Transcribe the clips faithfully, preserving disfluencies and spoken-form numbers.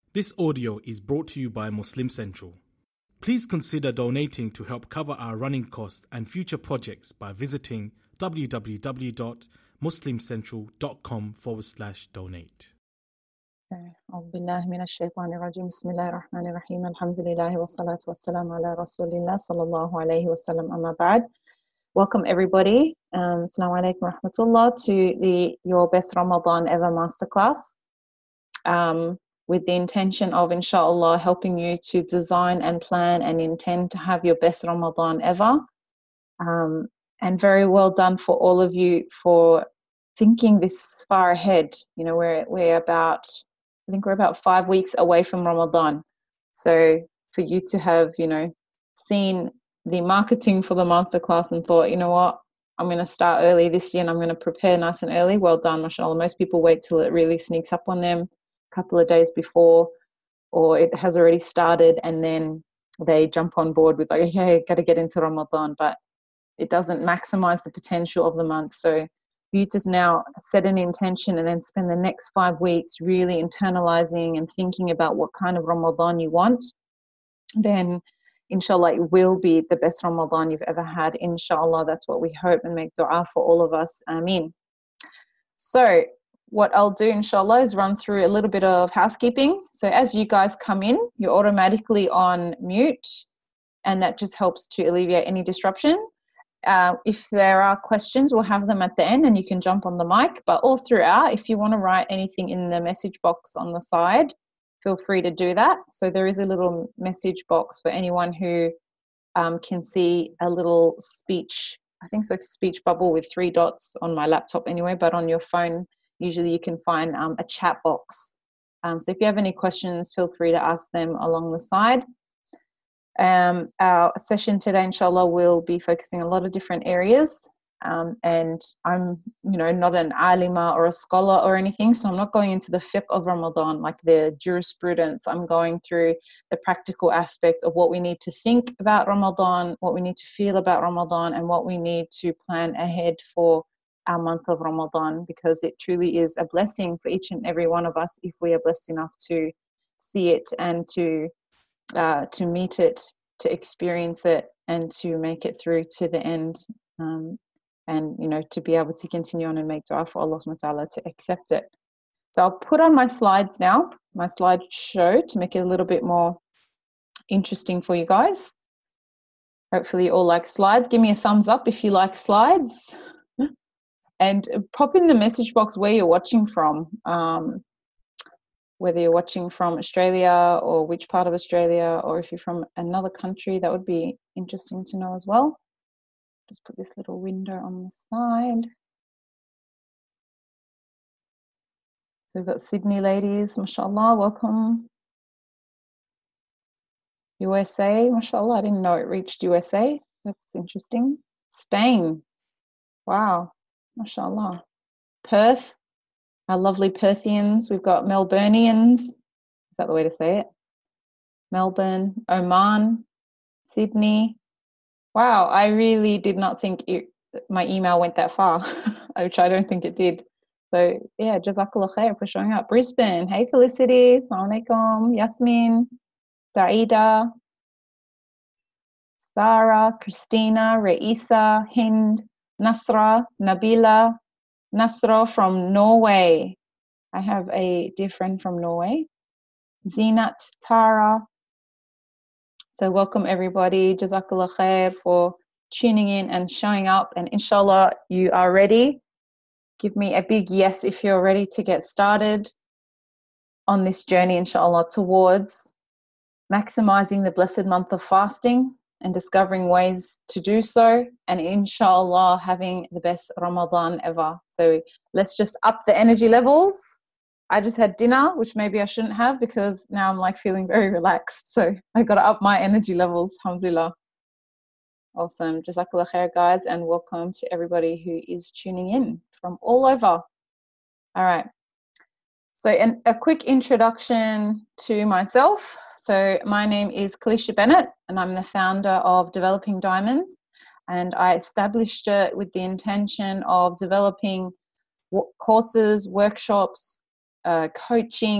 This audio is brought to you by Muslim Central. Please consider donating to help cover our running costs and future projects by visiting www.muslimcentral.com forward slash donate. أعوذ بالله من الشيطان الرجيم بسم الله الرحمن الرحيم الحمد لله والصلاة والسلام على رسول الله صلى الله عليه وسلم أما بعد. Welcome everybody. Um, Assalamu alaikum wa rahmatullah to the Your Best Ramadan Ever Masterclass. Um, with the intention of, inshallah, helping you to design and plan and intend to have your best Ramadan ever. Um, and very well done for all of you for thinking this far ahead. You know, we're, we're about, I think we're about five weeks away from Ramadan. So for you to have, you know, seen the marketing for the masterclass and thought, you know what, I'm going to start early this year and I'm going to prepare nice and early. Well done, mashallah. Most people wait till it really sneaks up on them couple of days before, or it has already started, and then they jump on board with like, okay, got to get into Ramadan, but it doesn't maximize the potential of the month. So you just now set an intention and then spend the next five weeks really internalizing and thinking about what kind of Ramadan you want. Then inshallah it will be the best Ramadan you've ever had. Inshallah, that's what we hope and make dua for all of us. Ameen. So what I'll do, inshallah, is run through a little bit of housekeeping. So as you guys come in, you're automatically on mute, and that just helps to alleviate any disruption. Uh, if there are questions, we'll have them at the end and you can jump on the mic. But all throughout, if you want to write anything in the message box on the side, feel free to do that. So there is a little message box for anyone who um, can see a little speech, I think it's like a speech bubble with three dots on my laptop anyway, but on your phone, usually you can find um, a chat box. Um, so if you have any questions, feel free to ask them along the side. Um, our session today, inshallah, will be focusing on a lot of different areas. Um, and I'm, you know, not an alima or a scholar or anything, so I'm not going into the fiqh of Ramadan, like the jurisprudence. I'm going through the practical aspect of what we need to think about Ramadan, what we need to feel about Ramadan, and what we need to plan ahead for our month of Ramadan, because it truly is a blessing for each and every one of us if we are blessed enough to see it and to uh, to meet it, to experience it, and to make it through to the end, um, and you know, to be able to continue on and make dua for Allah subhanahu wa ta'ala to accept it. So I'll put on my slides now, my slideshow, to make it a little bit more interesting for you guys. Hopefully you all like slides. Give me a thumbs up if you like slides. And pop in the message box where you're watching from, um, whether you're watching from Australia or which part of Australia, or if you're from another country, that would be interesting to know as well. Just put this little window on the side. So we've got Sydney ladies, mashallah, welcome. U S A, mashallah, I didn't know it reached U S A. That's interesting. Spain, wow, mashallah. Perth, our lovely Perthians. We've got Melburnians. Is that the way to say it? Melbourne, Oman, Sydney. Wow, I really did not think it, my email went that far, which I don't think it did. So yeah, Jazakallah khair for showing up. Brisbane, hey Felicity, Assalamu alaikum, Yasmin, Saida, Sarah, Christina, Reisa, Hind, Nasra, Nabila, Nasra from Norway. I have a dear friend from Norway. Zinat, Tara. So welcome everybody. Jazakallah khair for tuning in and showing up. And inshallah, you are ready. Give me a big yes if you're ready to get started on this journey, inshallah, towards maximizing the blessed month of fasting and discovering ways to do so, and inshallah having the best Ramadan ever. So let's just up the energy levels. I just had dinner, which maybe I shouldn't have, because now I'm like feeling very relaxed. So I got to up my energy levels, alhamdulillah. Awesome. Jazakallah khair, guys, and welcome to everybody who is tuning in from all over. All right. So an, a quick introduction to myself. So my name is Kalisha Bennett, and I'm the founder of Developing Diamonds. And I established it with the intention of developing w- courses, workshops, uh, coaching,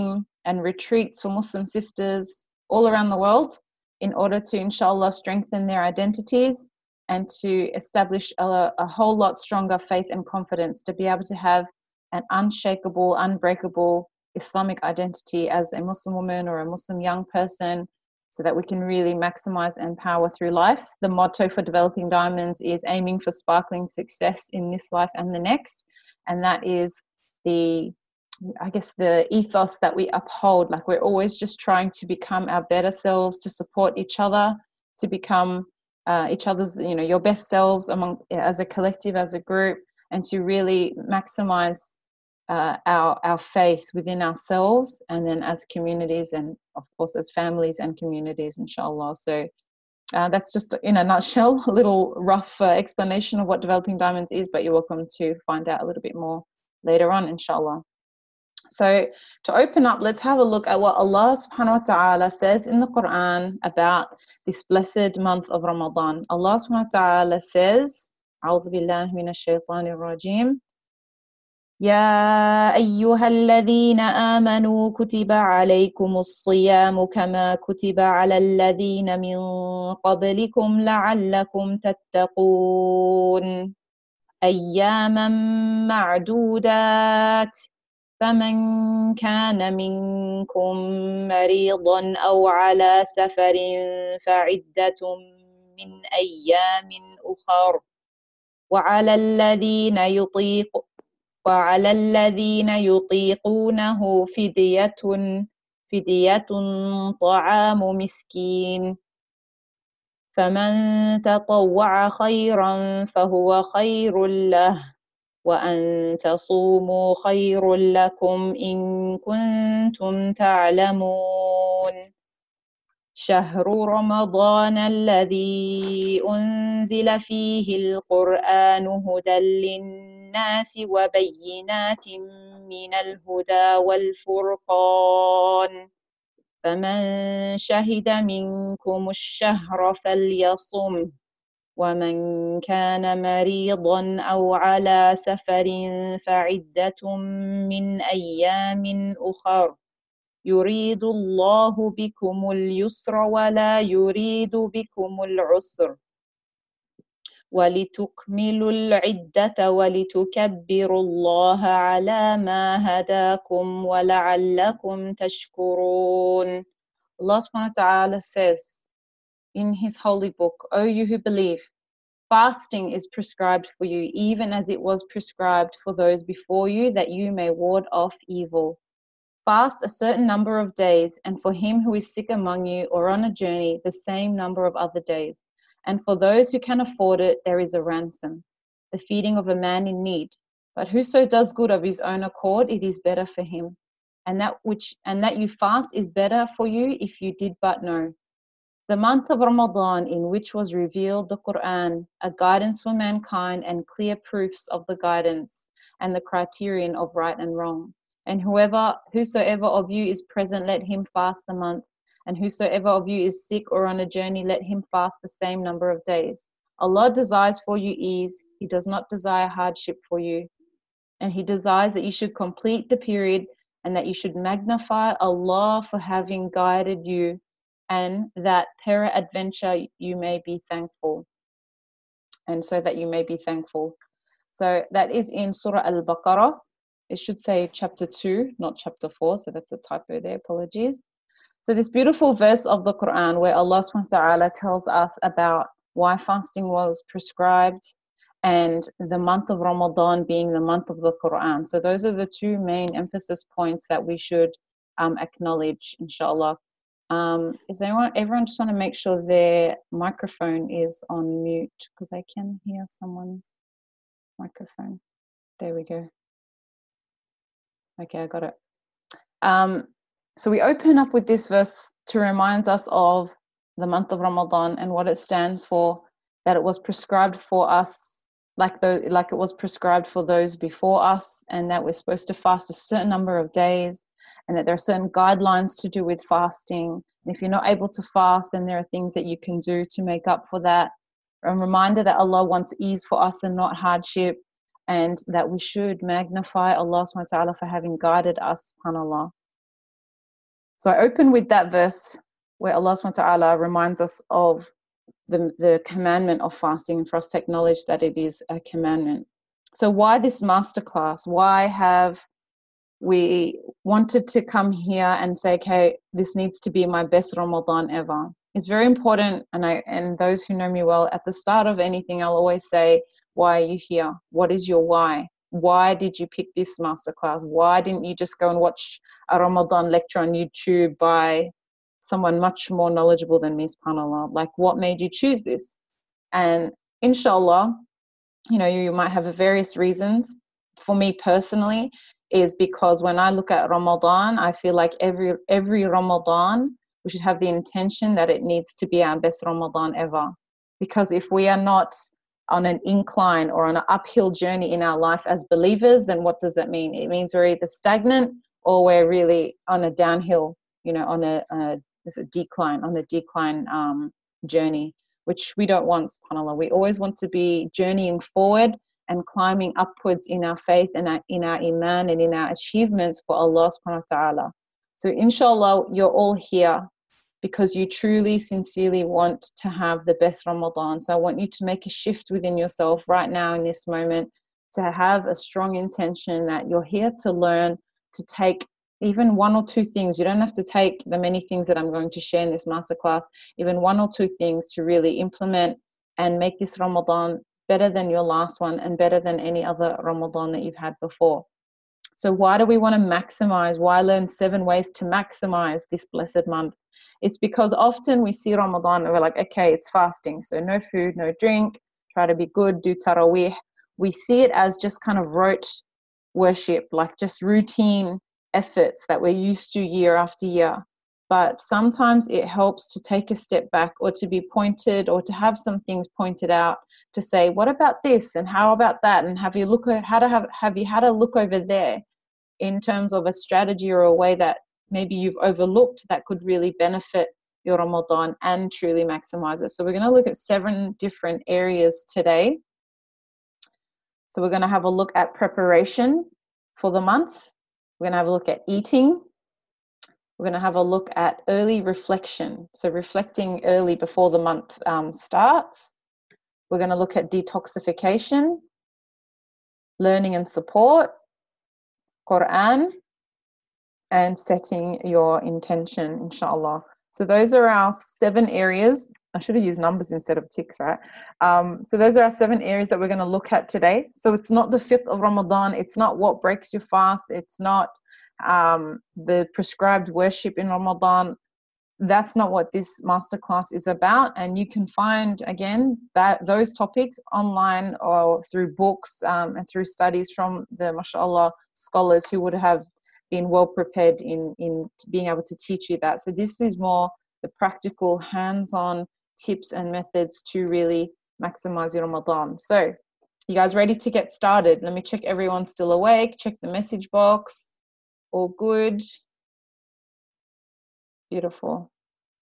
and retreats for Muslim sisters all around the world in order to, inshallah, strengthen their identities and to establish a, a whole lot stronger faith and confidence to be able to have an unshakable, unbreakable Islamic identity as a Muslim woman or a Muslim young person, so that we can really maximize and power through life. The motto for Developing Diamonds is aiming for sparkling success in this life and the next. And that is the, I guess, the ethos that we uphold. Like, we're always just trying to become our better selves, to support each other, to become uh, each other's, you know, your best selves among, as a collective, as a group, and to really maximize Uh, our our faith within ourselves, and then as communities, and of course as families and communities, inshallah. So uh, that's just in a nutshell a little rough uh, explanation of what Developing Diamonds is, but you're welcome to find out a little bit more later on, inshallah. So to open up, let's have a look at what Allah subhanahu wa ta'ala says in the Quran about this blessed month of Ramadan. Allah subhanahu wa ta'ala says, A'udhu billahi minash shaitanir rajim, يا أيها الذين آمنوا كتب عليكم الصيام كما كتب على الذين من قبلكم لعلكم تتقون أياما معدودات فمن كان منكم مريضا أو على سفر فعدة من أيام أخر وعلى الذين يطيق وعلى الذين يطيقونه فدية فدية طعام مسكين فمن تطوع خيرا فهو خير له وأن تصوموا خير لكم إن كنتم تعلمون شهر رمضان الذي أنزل فيه القرآن هدى للناس وبينات من الهدى والفرقان فمن شهد منكم الشهر فليصم ومن كان مريضا أو على سفر فعدة من أيام أخر يريد الله بكم اليسر ولا يريد بكم العسر ولتكملوا العدة ولتكبروا الله على ما هداكم ولعلكم تشكرون. Allah subhanahu wa ta'ala says in his holy book, O you who believe, fasting is prescribed for you, even as it was prescribed for those before you, that you may ward off evil. Fast a certain number of days, and for him who is sick among you or on a journey, the same number of other days. And for those who can afford it, there is a ransom, the feeding of a man in need. But whoso does good of his own accord, it is better for him. And that which and that you fast is better for you if you did but know. The month of Ramadan, in which was revealed the Quran, a guidance for mankind and clear proofs of the guidance and the criterion of right and wrong. And whoever, whosoever of you is present, let him fast the month. And whosoever of you is sick or on a journey, let him fast the same number of days. Allah desires for you ease. He does not desire hardship for you. And He desires that you should complete the period and that you should magnify Allah for having guided you, and that peradventure you may be thankful. And so that you may be thankful. So that is in Surah Al-Baqarah. It should say chapter two, not chapter four. So that's a typo there, apologies. So this beautiful verse of the Quran where Allah subhanahu wa ta'ala tells us about why fasting was prescribed and the month of Ramadan being the month of the Quran. So those are the two main emphasis points that we should um, acknowledge, inshallah. Um, is anyone, everyone just want to make sure their microphone is on mute, because I can hear someone's microphone. There we go. Okay, I got it. Um, so we open up with this verse to remind us of the month of Ramadan and what it stands for, that it was prescribed for us like the, like it was prescribed for those before us, and that we're supposed to fast a certain number of days, and that there are certain guidelines to do with fasting. And if you're not able to fast, then there are things that you can do to make up for that. A reminder that Allah wants ease for us and not hardship, and that we should magnify Allah subhanahu wa ta'ala for having guided us, subhanAllah. So I open with that verse where Allah subhanahu wa ta'ala reminds us of the, the commandment of fasting, and for us to acknowledge that it is a commandment. So why this masterclass? Why have we wanted to come here and say, okay, this needs to be my best Ramadan ever? It's very important, and I and those who know me well, at the start of anything, I'll always say, why are you here? What is your why? Why did you pick this masterclass? Why didn't you just go and watch a Ramadan lecture on YouTube by someone much more knowledgeable than me, subhanAllah? Like, what made you choose this? And inshallah, you know, you, you might have various reasons. For me personally, is because when I look at Ramadan, I feel like every every Ramadan, we should have the intention that it needs to be our best Ramadan ever. Because if we are not on an incline or on an uphill journey in our life as believers, then what does that mean? It means we're either stagnant or we're really on a downhill, you know, on a, a, a decline, on a decline um, journey, which we don't want, subhanAllah. We always want to be journeying forward and climbing upwards in our faith and our, in our iman and in our achievements for Allah subhanahu wa ta'ala. So inshallah, you're all here because you truly, sincerely want to have the best Ramadan. So I want you to make a shift within yourself right now in this moment, to have a strong intention that you're here to learn, to take even one or two things. You don't have to take the many things that I'm going to share in this masterclass, even one or two things to really implement and make this Ramadan better than your last one and better than any other Ramadan that you've had before. So why do we want to maximize? Why learn seven ways to maximize this blessed month? It's because often we see Ramadan and we're like, okay, it's fasting. So no food, no drink, try to be good, do tarawih. We see it as just kind of rote worship, like just routine efforts that we're used to year after year. But sometimes it helps to take a step back, or to be pointed, or to have some things pointed out, to say, what about this? And how about that? And have you look at how to have, have you had a look over there in terms of a strategy or a way that maybe you've overlooked that could really benefit your Ramadan and truly maximize it? So we're going to look at seven different areas today. So we're going to have a look at preparation for the month. We're going to have a look at eating. We're going to have a look at early reflection. So reflecting early before the month um, starts. We're going to look at detoxification, learning and support, Quran, and setting your intention, inshallah. So those are our seven areas. I should have used numbers instead of ticks, right? Um, so those are our seven areas that we're going to look at today. So it's not the fifth of Ramadan. It's not what breaks your fast. It's not um, the prescribed worship in Ramadan. That's not what this masterclass is about. And you can find, again, that those topics online or through books um, and through studies from the, mashallah, scholars who would have been well prepared in, in being able to teach you that. So this is more the practical, hands-on tips and methods to really maximize your Ramadan. So you guys ready to get started? Let me check everyone's still awake. Check the message box. All good. Beautiful.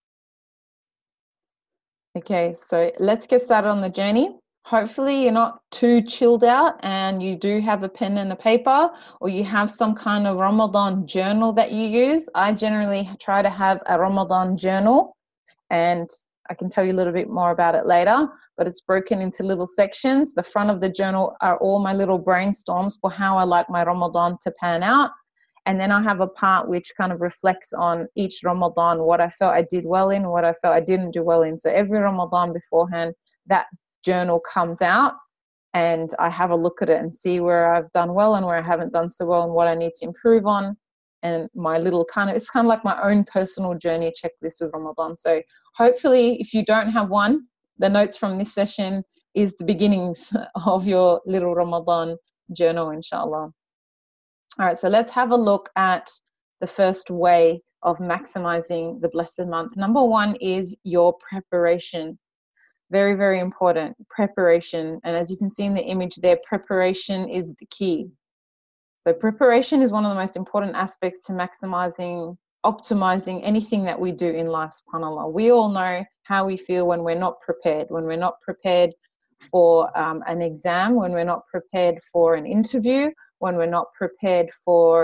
Okay, so let's get started on the journey. Hopefully you're not too chilled out and you do have a pen and a paper, or you have some kind of Ramadan journal that you use. I generally try to have a Ramadan journal, and I can tell you a little bit more about it later, but it's broken into little sections. The front of the journal are all my little brainstorms for how I like my Ramadan to pan out. And then I have a part which kind of reflects on each Ramadan, what I felt I did well in, what I felt I didn't do well in. So every Ramadan beforehand, that journal comes out and I have a look at it and see where I've done well and where I haven't done so well and what I need to improve on. And my little kind of, it's kind of like my own personal journey checklist with Ramadan. So hopefully if you don't have one, the notes from this session is the beginnings of your little Ramadan journal, inshallah. All right, so let's have a look at the first way of maximizing the blessed month. Number one is your preparation. Very, very important, preparation. And as you can see in the image there, preparation is the key. So preparation is one of the most important aspects to maximizing, optimizing anything that we do in life, subhanAllah. We all know how we feel when we're not prepared, when we're not prepared for um, an exam, when we're not prepared for an interview, when we're not prepared for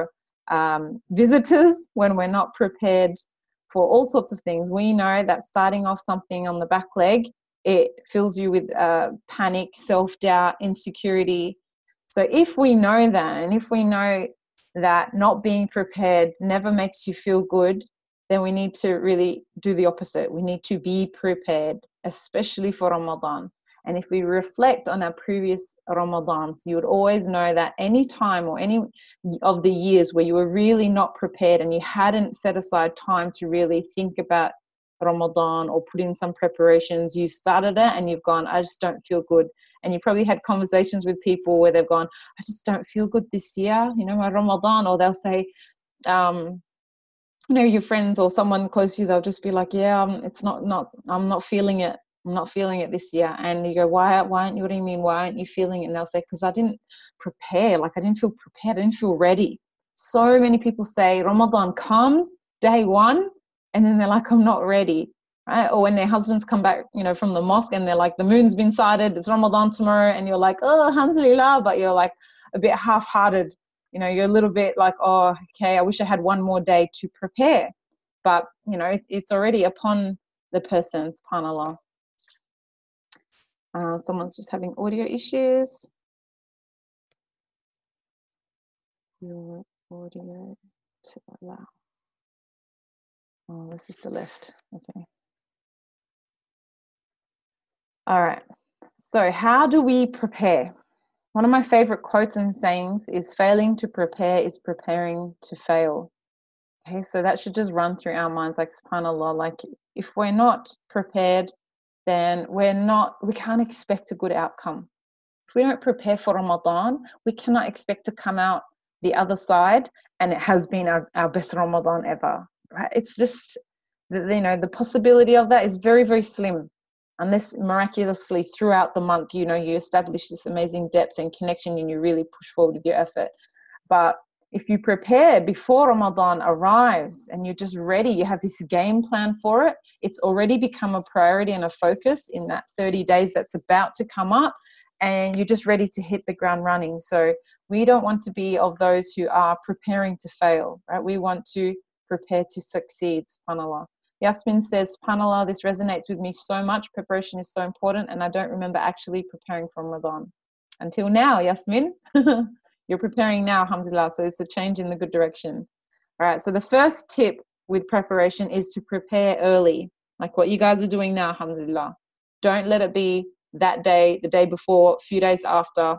um, visitors, when we're not prepared for all sorts of things. We know that starting off something on the back leg, it fills you with uh, panic, self-doubt, insecurity. So if we know that, and if we know that not being prepared never makes you feel good, then we need to really do the opposite. We need to be prepared, especially for Ramadan. And if we reflect on our previous Ramadans, you would always know that any time or any of the years where you were really not prepared and you hadn't set aside time to really think about Ramadan or put in some preparations, you've started it and you've gone, I just don't feel good. And you probably had conversations with people where they've gone, I just don't feel good this year, you know, my Ramadan. Or they'll say, um, you know, your friends or someone close to you, they'll just be like, yeah, um, it's not, not, I'm not feeling it. I'm not feeling it this year. And you go, why, why aren't you, what do you mean? Why aren't you feeling it? And they'll say, because I didn't prepare. Like I didn't feel prepared. I didn't feel ready. So many people say Ramadan comes day one and then they're like, I'm not ready. Right? Or when their husbands come back, you know, from the mosque and they're like, the moon's been sighted, it's Ramadan tomorrow. And you're like, oh, alhamdulillah, but you're like a bit half-hearted. You know, you're a little bit like, oh, okay, I wish I had one more day to prepare. But, you know, it, it's already upon the person, subhanAllah. Uh, someone's just having audio issues. Your audio to allow. Oh, this is the left. Okay. All right. So how do we prepare? One of my favorite quotes and sayings is, failing to prepare is preparing to fail. Okay, so that should just run through our minds, like subhanAllah, like if we're not prepared, then we're not, we can't expect a good outcome. If we don't prepare for Ramadan, we cannot expect to come out the other side and it has been our, our best Ramadan ever, right? It's just, you know, the possibility of that is very, very slim. Unless miraculously throughout the month, you know, you establish this amazing depth and connection and you really push forward with your effort. But if you prepare before Ramadan arrives and you're just ready, you have this game plan for it, it's already become a priority and a focus in that thirty days that's about to come up, and you're just ready to hit the ground running. So we don't want to be of those who are preparing to fail, right? We want to prepare to succeed, subhanAllah. Yasmin says, subhanAllah, this resonates with me so much. Preparation is so important, and I don't remember actually preparing for Ramadan until now, Yasmin. You're preparing now, alhamdulillah, so it's a change in the good direction. All right, so the first tip with preparation is to prepare early, like what you guys are doing now, alhamdulillah. Don't let it be that day, the day before, a few days after.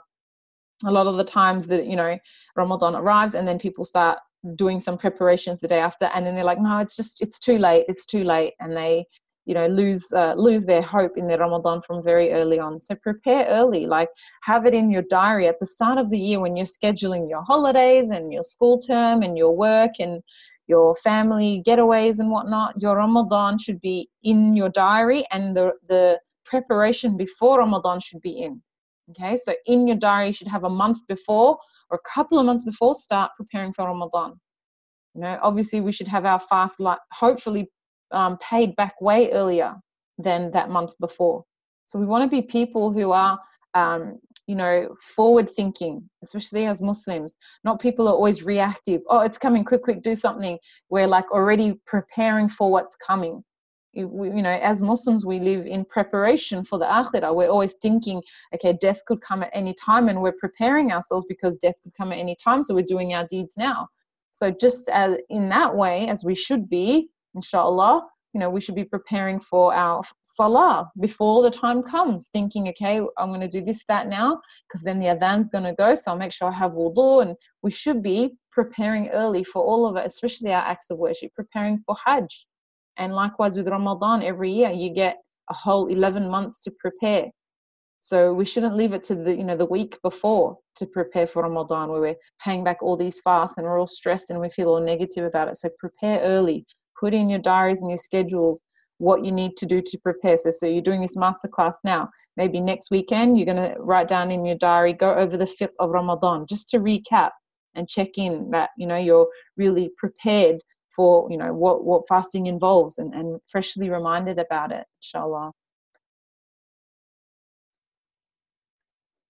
A lot of the times that, you know, Ramadan arrives and then people start doing some preparations the day after, and then they're like, no, it's just, it's too late, it's too late. And they, you know, lose uh, lose their hope in their Ramadan from very early on. So prepare early, like have it in your diary at the start of the year when you're scheduling your holidays and your school term and your work and your family getaways and whatnot. Your Ramadan should be in your diary, and the, the preparation before Ramadan should be in. Okay, so in your diary, you should have a month before or a couple of months before, start preparing for Ramadan. You know, obviously we should have our fast, like, hopefully um, paid back way earlier than that month before. So we want to be people who are, um, you know, forward thinking, especially as Muslims, not people who are always reactive. Oh, it's coming, quick, quick, do something. We're like already preparing for what's coming. You know, as Muslims, we live in preparation for the akhirah. We're always thinking, okay, death could come at any time, and we're preparing ourselves because death could come at any time. So we're doing our deeds now. So just as in that way, as we should be, inshallah, you know, we should be preparing for our salah before the time comes, thinking, okay, I'm going to do this, that now, because then the adhan's going to go. So I'll make sure I have wudu. And we should be preparing early for all of it, especially our acts of worship, preparing for Hajj. And likewise with Ramadan, every year you get a whole eleven months to prepare. So we shouldn't leave it to the, you know, the week before to prepare for Ramadan, where we're paying back all these fasts and we're all stressed and we feel all negative about it. So prepare early. Put in your diaries and your schedules what you need to do to prepare. So, so you're doing this masterclass now. Maybe next weekend you're going to write down in your diary, go over the fifth of Ramadan, just to recap and check in that, you know, you're really prepared for, you know, what, what fasting involves, and, and freshly reminded about it, inshallah.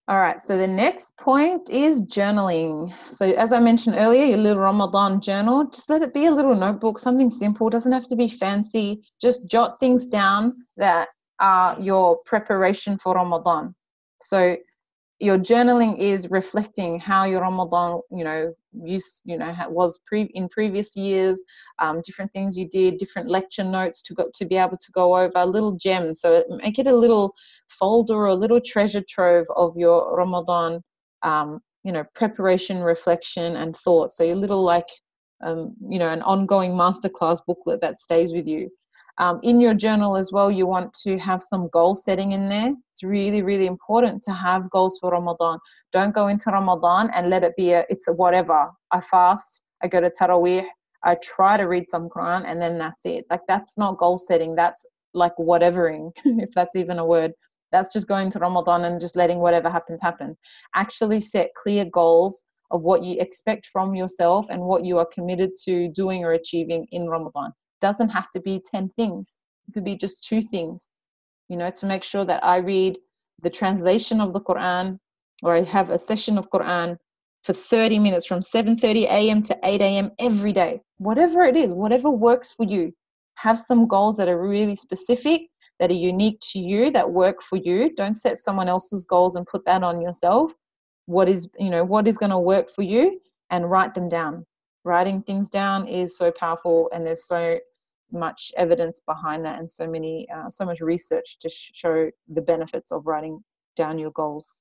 All right, so the next point is journaling. So as I mentioned earlier, your little Ramadan journal, just let it be a little notebook, something simple, doesn't have to be fancy. Just jot things down that are your preparation for Ramadan. So your journaling is reflecting how your Ramadan, you know, used, you know, was pre- in previous years, um, different things you did, different lecture notes to go to be able to go over, little gems. So make it a little folder or a little treasure trove of your Ramadan, um, you know, preparation, reflection, and thought. So your little like, um, you know, an ongoing masterclass booklet that stays with you. Um, in your journal as well, you want to have some goal setting in there. It's really, really important to have goals for Ramadan. Don't go into Ramadan and let it be a, it's a whatever. I fast, I go to Taraweeh, I try to read some Quran, and then that's it. Like, that's not goal setting. That's like whatevering, if that's even a word. That's just going to Ramadan and just letting whatever happens happen. Actually set clear goals of what you expect from yourself and what you are committed to doing or achieving in Ramadan. Doesn't have to be ten things. It could be just two things, you know, to make sure that I read the translation of the Quran, or I have a session of Quran for thirty minutes from seven thirty a.m. to eight a.m. every day. Whatever it is, whatever works for you. Have some goals that are really specific, that are unique to you, that work for you. Don't set someone else's goals and put that on yourself. What is, you know, what is going to work for you, and write them down. Writing things down is so powerful, and there's so much evidence behind that, and so many uh, so much research to sh- show the benefits of writing down your goals.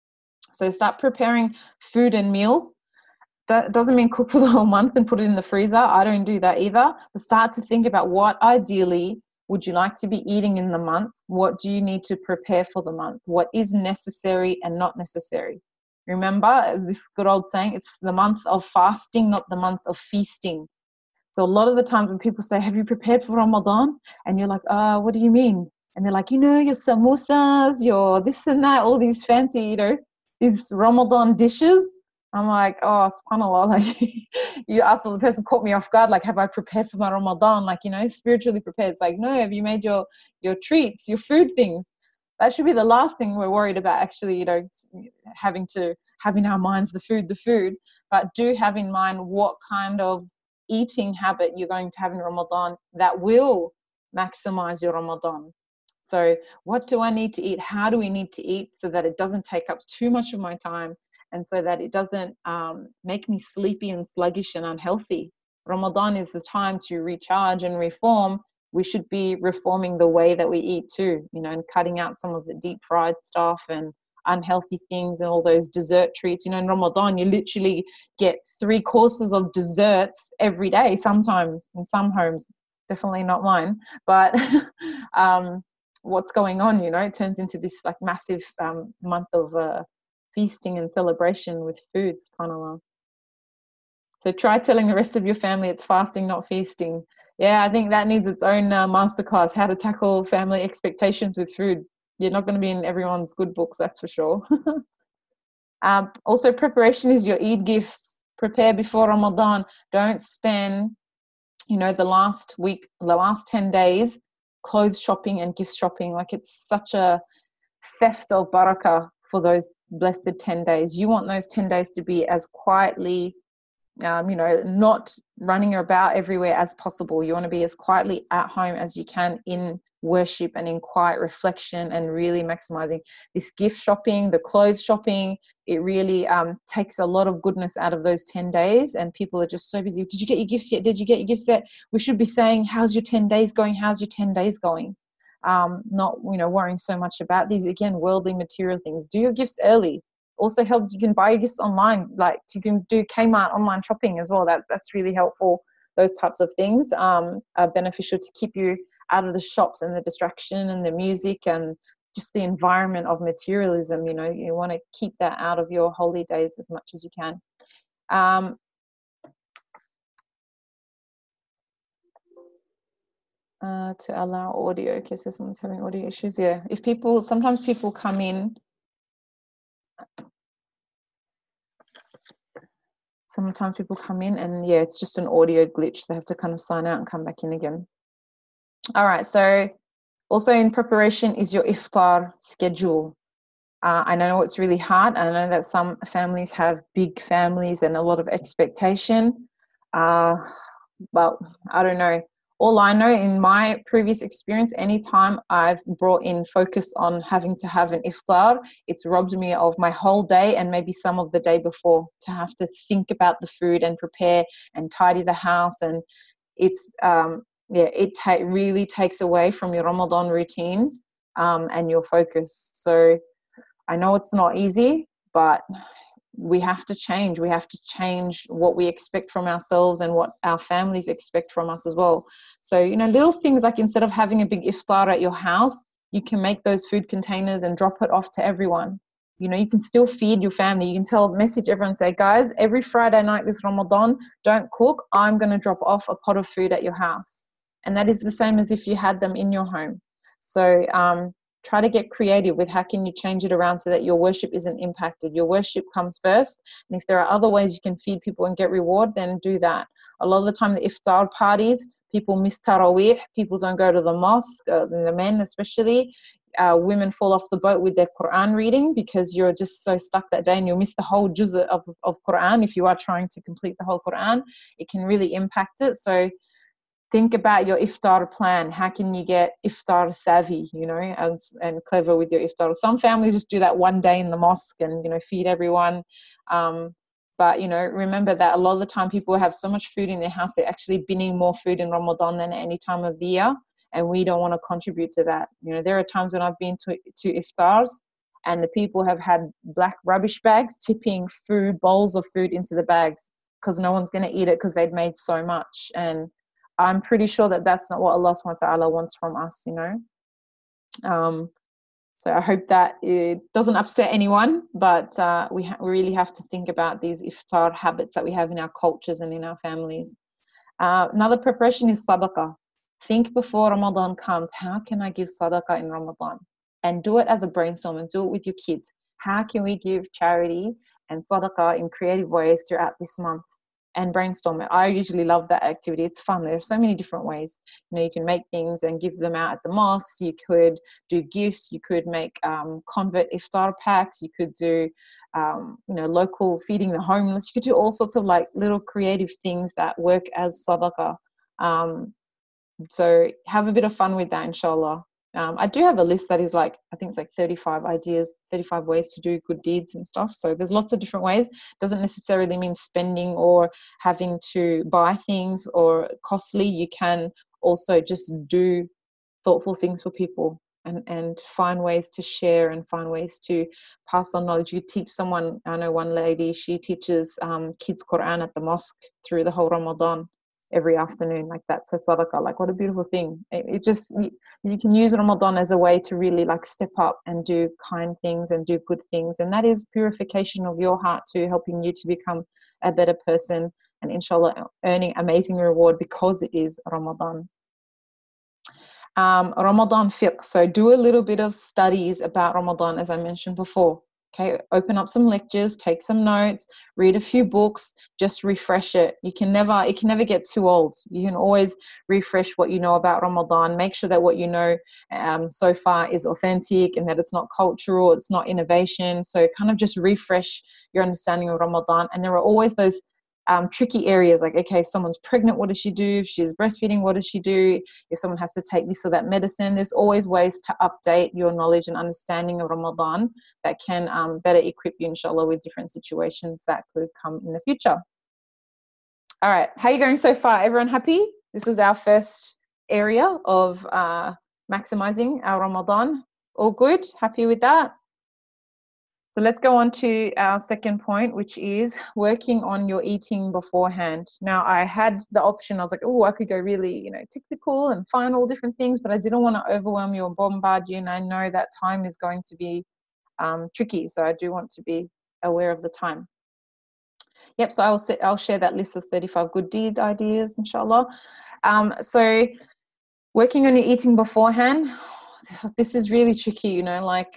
So start preparing food and meals. That doesn't mean cook for the whole month and put it in the freezer. I don't do that either. But start to think about what ideally would you like to be eating in the month. What do you need to prepare for the month? What is necessary and not necessary? Remember this good old saying, it's the month of fasting, not the month of feasting. So a lot of the times when people say, have you prepared for Ramadan? And you're like, uh, what do you mean? And they're like, you know, your samosas, your this and that, all these fancy, you know, these Ramadan dishes. I'm like, oh, subhanAllah, like, you, after the person caught me off guard, like, have I prepared for my Ramadan? Like, you know, spiritually prepared. It's like, no, have you made your, your treats, your food things? That should be the last thing we're worried about, actually, you know, having to have in our minds the food, the food. But do have in mind what kind of eating habit you're going to have in Ramadan that will maximize your Ramadan. So what do I need to eat? How do we need to eat so that it doesn't take up too much of my time, and so that it doesn't um, make me sleepy and sluggish and unhealthy? Ramadan is the time to recharge and reform. We should be reforming the way that we eat too, you know, and cutting out some of the deep fried stuff and unhealthy things and all those dessert treats. You know, in Ramadan, you literally get three courses of desserts every day, sometimes in some homes, definitely not mine. But um, what's going on, you know, it turns into this like massive um, month of uh, feasting and celebration with food, subhanAllah. So try telling the rest of your family it's fasting, not feasting. Yeah, I think that needs its own uh, masterclass, how to tackle family expectations with food. You're not going to be in everyone's good books, that's for sure. um, also, preparation is your Eid gifts. Prepare before Ramadan. Don't spend, you know, the last week, the last ten days, clothes shopping and gift shopping. Like, it's such a theft of barakah for those blessed ten days. You want those ten days to be as quietly, um, you know, not running about everywhere as possible. You want to be as quietly at home as you can in worship and in quiet reflection, and really maximizing this gift shopping, the clothes shopping. It really um, takes a lot of goodness out of those ten days, and people are just so busy. Did you get your gifts yet? Did you get your gifts yet? We should be saying, how's your ten days going? How's your ten days going? Um, not, you know, worrying so much about these, again, worldly material things. Do your gifts early. Also helps, you can buy your gifts online, like you can do Kmart online shopping as well. That that's really helpful. Those types of things um, are beneficial to keep you out of the shops and the distraction and the music and just the environment of materialism. You know, you want to keep that out of your holy days as much as you can. Um, uh, to allow audio. Okay, so someone's having audio issues. Yeah, if people, sometimes people come in. Sometimes people come in and yeah, it's just an audio glitch. They have to kind of sign out and come back in again. All right, so also in preparation is your iftar schedule. Uh, I know it's really hard. I know that some families have big families and a lot of expectation. Uh, but I don't know. All I know in my previous experience, anytime I've brought in focus on having to have an iftar, it's robbed me of my whole day and maybe some of the day before, to have to think about the food and prepare and tidy the house. And it's, um, yeah, it ta- really takes away from your Ramadan routine um, and your focus. So I know it's not easy, but we have to change. We have to change what we expect from ourselves and what our families expect from us as well. So, you know, little things like, instead of having a big iftar at your house, you can make those food containers and drop it off to everyone. You know, you can still feed your family. You can tell, message everyone, say, guys, every Friday night this Ramadan, don't cook. I'm going to drop off a pot of food at your house. And that is the same as if you had them in your home. So, um, try to get creative with how can you change it around so that your worship isn't impacted. Your worship comes first. And if there are other ways you can feed people and get reward, then do that. A lot of the time, the iftar parties, people miss Taraweeh. People don't go to the mosque, uh, the men especially. Uh, women fall off the boat with their Quran reading because you're just so stuck that day, and you'll miss the whole juz of, of Quran. If you are trying to complete the whole Quran, it can really impact it. So think about your iftar plan. How can you get iftar savvy, you know, and, and clever with your iftar? Some families just do that one day in the mosque and, you know, feed everyone. Um, but, you know, remember that a lot of the time people have so much food in their house, they're actually binning more food in Ramadan than any time of the year. And we don't want to contribute to that. You know, there are times when I've been to, to iftars and the people have had black rubbish bags tipping food, bowls of food into the bags because no one's going to eat it because they'd made so much. And I'm pretty sure that that's not what Allah subhanahu wa ta'ala wants from us, you know. Um, so I hope that it doesn't upset anyone, but uh, we, ha- we really have to think about these iftar habits that we have in our cultures and in our families. Uh, another preparation is sadaqah. Think before Ramadan comes, how can I give sadaqah in Ramadan? And do it as a brainstorm and do it with your kids. How can we give charity and sadaqah in creative ways throughout this month? And brainstorm it. I usually love that activity. It's fun. There's so many different ways. You know, you can make things and give them out at the mosques. You could do gifts. You could make um, convert iftar packs. You could do, um, you know, local feeding the homeless. You could do all sorts of like little creative things that work as sadaqah. Um, so have a bit of fun with that, inshallah. Um, I do have a list that is like, I think it's like thirty-five ideas, thirty-five ways to do good deeds and stuff. So there's lots of different ways. Doesn't necessarily mean spending or having to buy things or costly. You can also just do thoughtful things for people and, and find ways to share and find ways to pass on knowledge. You teach someone, I know one lady, she teaches um, kids Quran at the mosque through the whole Ramadan. Every afternoon, like that's a sadaqah. Like, what a beautiful thing. It, it just, you, you can use Ramadan as a way to really like step up and do kind things and do good things, and that is purification of your heart too, helping you to become a better person and inshallah earning amazing reward because it is Ramadan. Um, Ramadan fiqh, so do a little bit of studies about Ramadan, as I mentioned before. Okay, open up some lectures, take some notes, read a few books, just refresh it. You can never, it can never get too old. You can always refresh what you know about Ramadan. Make sure that what you know um, so far is authentic and that it's not cultural, it's not innovation. So kind of just refresh your understanding of Ramadan. And there are always those um, tricky areas like, okay, if someone's pregnant, what does she do? If she's breastfeeding, what does she do? If someone has to take this or that medicine, there's always ways to update your knowledge and understanding of Ramadan that can um, better equip you, inshallah, with different situations that could come in the future. All right, how are you going so far? Everyone happy? This was our first area of uh, maximizing our Ramadan. All good? Happy with that? So let's go on to our second point, which is working on your eating beforehand. Now, I had the option, I was like, oh, I could go really, you know, technical and find all different things, but I didn't want to overwhelm you or bombard you. And I know that time is going to be um, tricky. So I do want to be aware of the time. Yep, so I'll, set, I'll share that list of thirty-five good deed ideas, inshallah. Um, so working on your eating beforehand, this is really tricky, you know, like,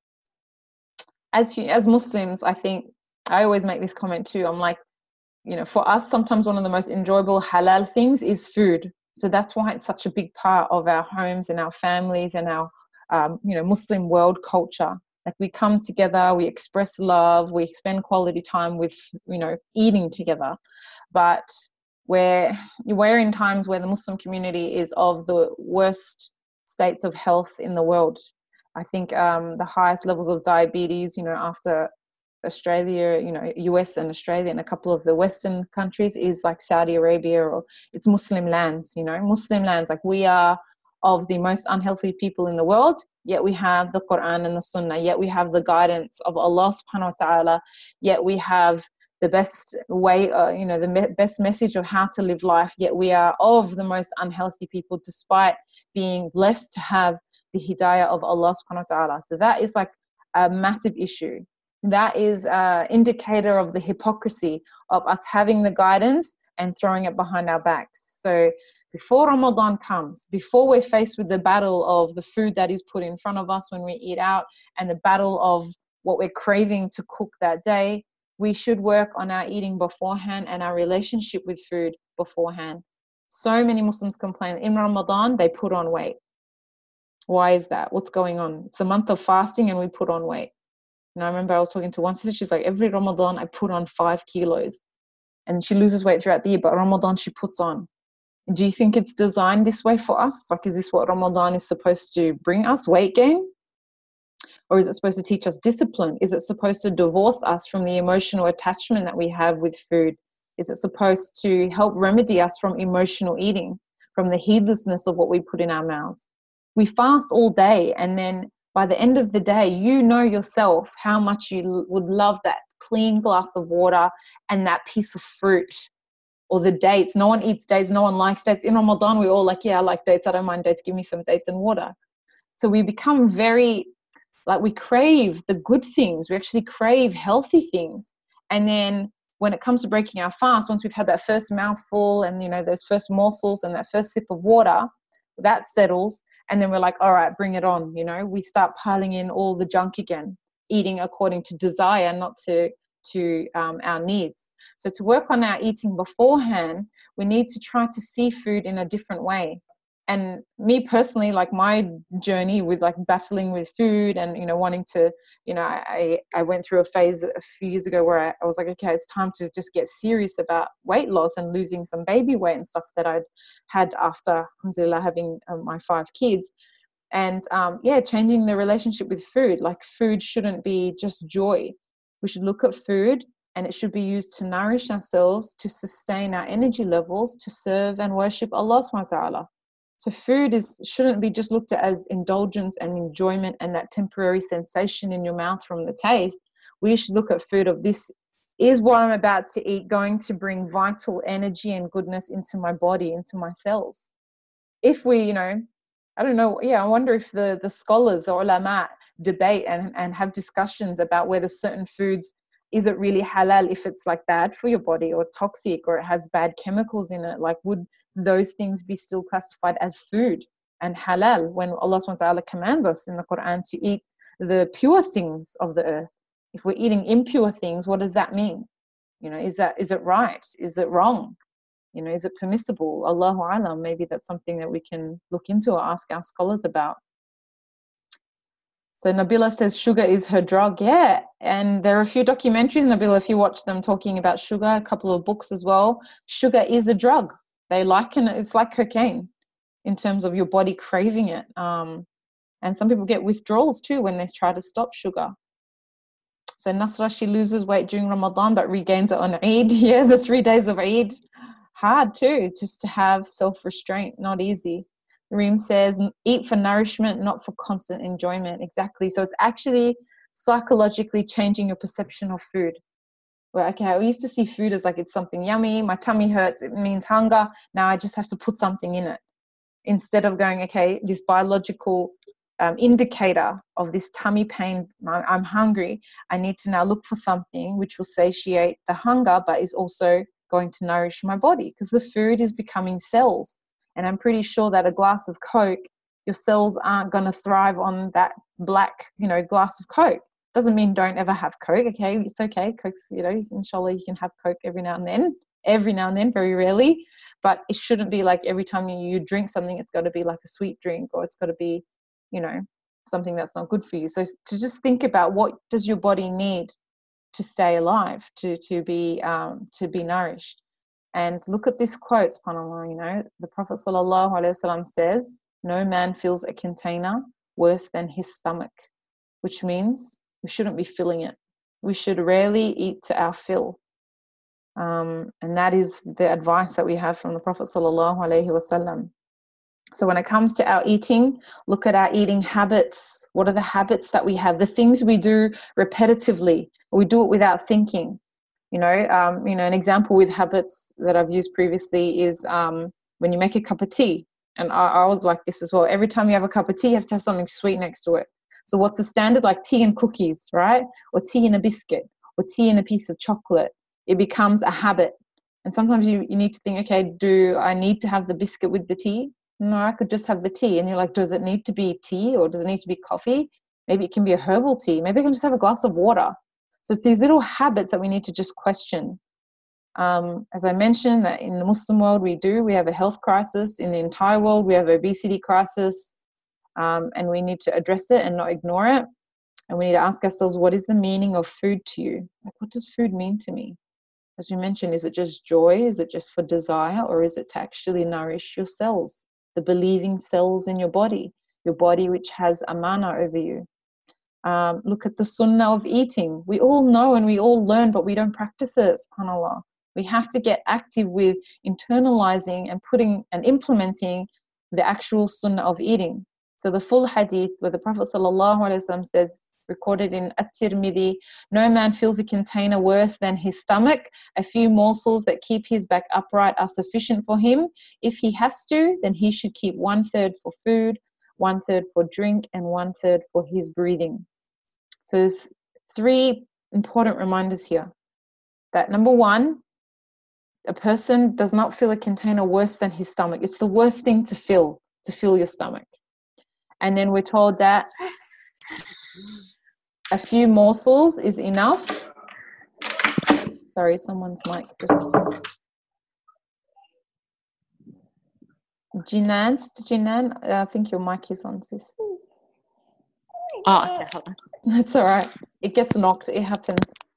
As as Muslims, I think I always make this comment too. I'm like, you know, for us, sometimes one of the most enjoyable halal things is food. So that's why it's such a big part of our homes and our families and our, um, you know, Muslim world culture. Like we come together, we express love, we spend quality time with, you know, eating together. But we're, we're in times where the Muslim community is of the worst states of health in the world. I think um, the highest levels of diabetes, you know, after Australia, you know, U S and Australia and a couple of the Western countries is like Saudi Arabia, or it's Muslim lands, you know, Muslim lands. Like we are of the most unhealthy people in the world, yet we have the Quran and the Sunnah, yet we have the guidance of Allah subhanahu wa ta'ala, yet we have the best way, uh, you know, the me- best message of how to live life, yet we are of the most unhealthy people despite being blessed to have the hidayah of Allah subhanahu wa ta'ala. So that is like a massive issue. That is an indicator of the hypocrisy of us having the guidance and throwing it behind our backs. So before Ramadan comes, before we're faced with the battle of the food that is put in front of us when we eat out and the battle of what we're craving to cook that day, we should work on our eating beforehand and our relationship with food beforehand. So many Muslims complain in Ramadan, they put on weight. Why is that? What's going on? It's a month of fasting and we put on weight. And I remember I was talking to one sister, she's like, every Ramadan I put on five kilos. And she loses weight throughout the year, but Ramadan she puts on. Do you think it's designed this way for us? Like, is this what Ramadan is supposed to bring us, weight gain? Or is it supposed to teach us discipline? Is it supposed to divorce us from the emotional attachment that we have with food? Is it supposed to help remedy us from emotional eating, from the heedlessness of what we put in our mouths? We fast all day, and then by the end of the day, you know yourself how much you would love that clean glass of water and that piece of fruit. Or the dates. No one eats dates. No one likes dates. In Ramadan, we're all like, yeah, I like dates. I don't mind dates. Give me some dates and water. So we become very, like we crave the good things. We actually crave healthy things. And then when it comes to breaking our fast, once we've had that first mouthful and, you know, those first morsels and that first sip of water, that settles. And then we're like, all right, bring it on. You know, we start piling in all the junk again, eating according to desire, not to, to um, our needs. So to work on our eating beforehand, we need to try to see food in a different way. And me personally, like my journey with like battling with food and, you know, wanting to, you know, I, I went through a phase a few years ago where I, I was like, okay, it's time to just get serious about weight loss and losing some baby weight and stuff that I'd had after, alhamdulillah, having um, my five kids. And um, yeah, changing the relationship with food. Like food shouldn't be just joy. We should look at food, and it should be used to nourish ourselves, to sustain our energy levels, to serve and worship Allah subhanahu wa ta'ala. So food is shouldn't be just looked at as indulgence and enjoyment and that temporary sensation in your mouth from the taste. We should look at food of this is what I'm about to eat going to bring vital energy and goodness into my body, into my cells. If we, you know, I don't know, yeah, I wonder if the, the scholars, the ulama, debate and, and have discussions about whether certain foods, is it really halal if it's like bad for your body or toxic or it has bad chemicals in it? Like, would those things be still classified as food and halal when Allah subhanahu wa ta'ala commands us in the Quran to eat the pure things of the earth? If we're eating impure things, what does that mean? You know, is that, is it right? Is it wrong? You know, is it permissible? Allahu alam, maybe that's something that we can look into or ask our scholars about. So Nabila says sugar is her drug. Yeah, and there are a few documentaries, Nabila, if you watch them, talking about sugar, a couple of books as well. Sugar is a drug. They liken it, it's like cocaine in terms of your body craving it. Um, and some people get withdrawals too when they try to stop sugar. So Nasra, she loses weight during Ramadan but regains it on Eid. Yeah, the three days of Eid. Hard too, just to have self-restraint, not easy. Reem says, eat for nourishment, not for constant enjoyment. Exactly. So it's actually psychologically changing your perception of food. Well, okay, I used to see food as like it's something yummy, my tummy hurts, it means hunger. Now I just have to put something in it. Instead of going, okay, this biological um, indicator of this tummy pain, I'm hungry, I need to now look for something which will satiate the hunger but is also going to nourish my body, because the food is becoming cells. And I'm pretty sure that a glass of Coke, your cells aren't going to thrive on that black, you know, glass of Coke. Doesn't mean don't ever have Coke, okay? It's okay. Coke's, you know, inshallah, you can have Coke every now and then. Every now and then, very rarely. But it shouldn't be like every time you, you drink something, it's got to be like a sweet drink, or it's got to be, you know, something that's not good for you. So to just think about, what does your body need to stay alive, to to be um, to be nourished. And look at this quote, subhanAllah, you know, the Prophet sallallahu alaihi wasallam says, no man fills a container worse than his stomach, which means we shouldn't be filling it. We should rarely eat to our fill. Um, and that is the advice that we have from the Prophet sallallahu alaihi wasallam. So when it comes to our eating, look at our eating habits. What are the habits that we have? The things we do repetitively. We do it without thinking. You know, um, you know, an example with habits that I've used previously is um, when you make a cup of tea. And I, I was like this as well. Every time you have a cup of tea, you have to have something sweet next to it. So what's the standard? Like tea and cookies, right? Or tea and a biscuit, or tea and a piece of chocolate. It becomes a habit. And sometimes you, you need to think, okay, do I need to have the biscuit with the tea? No, I could just have the tea. And you're like, does it need to be tea, or does it need to be coffee? Maybe it can be a herbal tea. Maybe I can just have a glass of water. So it's these little habits that we need to just question. Um, as I mentioned, that in the Muslim world we do, we have a health crisis. In the entire world we have obesity crisis, um, and we need to address it and not ignore it. And we need to ask ourselves, what is the meaning of food to you? Like, what does food mean to me? As we mentioned, is it just joy? Is it just for desire? Or is it to actually nourish your cells, the believing cells in your body, your body which has amana over you? Um, look at the sunnah of eating. We all know and we all learn, but we don't practice it, subhanAllah. We have to get active with internalizing and putting and implementing the actual sunnah of eating. So the full hadith where the Prophet ﷺ says, recorded in At-Tirmidhi, no man fills a container worse than his stomach. A few morsels that keep his back upright are sufficient for him. If he has to, then he should keep one third for food, one third for drink, and one third for his breathing. So there's three important reminders here. That number one, a person does not fill a container worse than his stomach. It's the worst thing to fill, to fill your stomach. And then we're told that a few morsels is enough. Sorry, someone's mic just... Jinan, Jinan, I think your mic is on, sis. Oh, okay, hold on. That's all right. It gets knocked. It happens.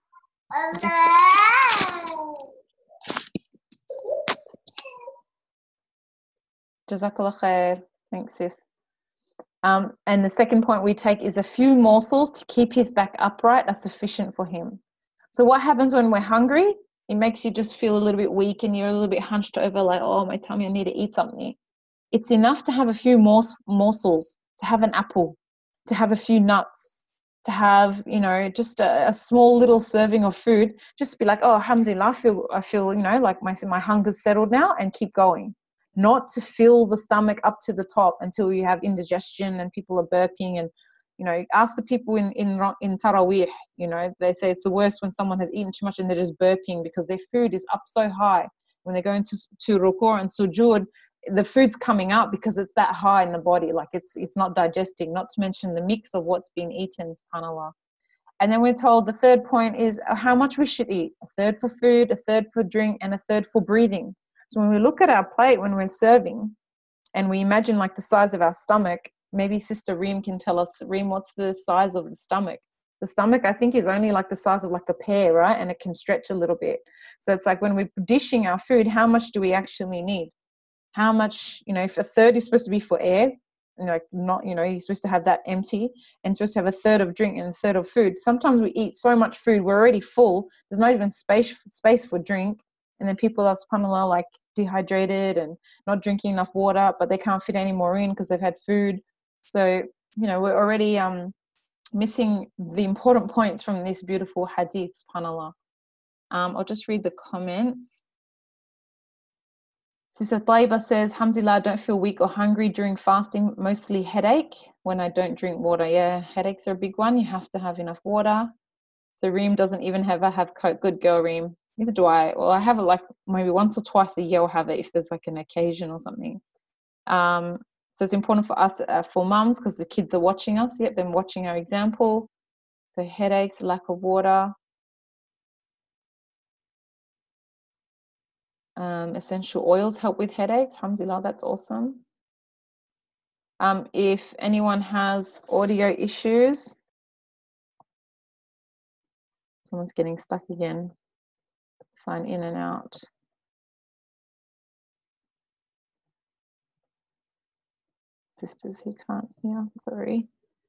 Jazakallah khair. Thanks, sis. Um, and the second point we take is a few morsels to keep his back upright are sufficient for him. So what happens when we're hungry? It makes you just feel a little bit weak and you're a little bit hunched over, like, oh, my tummy, I need to eat something. It's enough to have a few mors- morsels, to have an apple, to have a few nuts, to have, you know, just a, a small little serving of food. Just be like, oh, alhamdulillah, I feel, I feel, you know, like my, my hunger's settled now, and keep going. Not to fill the stomach up to the top until you have indigestion and people are burping. And, you know, ask the people in, in, in Taraweeh, you know, they say it's the worst when someone has eaten too much and they're just burping because their food is up so high. When they go into to ruku' and sujood, the food's coming up because it's that high in the body, like it's it's not digesting, not to mention the mix of what's been eaten, subhanAllah. And then we're told the third point is how much we should eat. A third for food, a third for drink, and a third for breathing. So when we look at our plate when we're serving and we imagine like the size of our stomach, maybe Sister Reem can tell us, Reem, what's the size of the stomach? The stomach, I think, is only like the size of like a pear, right? And it can stretch a little bit. So it's like when we're dishing our food, how much do we actually need? How much, you know, if a third is supposed to be for air, you know, not, you know, you're supposed to have that empty, and you're supposed to have a third of drink and a third of food. Sometimes we eat so much food, we're already full. There's not even space space for drink. And then people are, subhanAllah, like dehydrated and not drinking enough water, but they can't fit any more in because they've had food. So, you know, we're already um, missing the important points from this beautiful hadith, subhanAllah. Um, I'll just read the comments. Sister Taiba says, alhamdulillah, I don't feel weak or hungry during fasting, mostly headache when I don't drink water. Yeah, headaches are a big one. You have to have enough water. So Reem doesn't even ever have Coke. Good girl, Reem. Neither do I. Well, I have it like maybe once or twice a year. I'll have it if there's like an occasion or something. Um, so it's important for us, uh, for mums, because the kids are watching us. Yep, they're watching our example. So headaches, lack of water. Um, essential oils help with headaches. Alhamdulillah, that's awesome. Um, if anyone has audio issues, someone's getting stuck again. Sign in and out. Sisters who can't hear, sorry.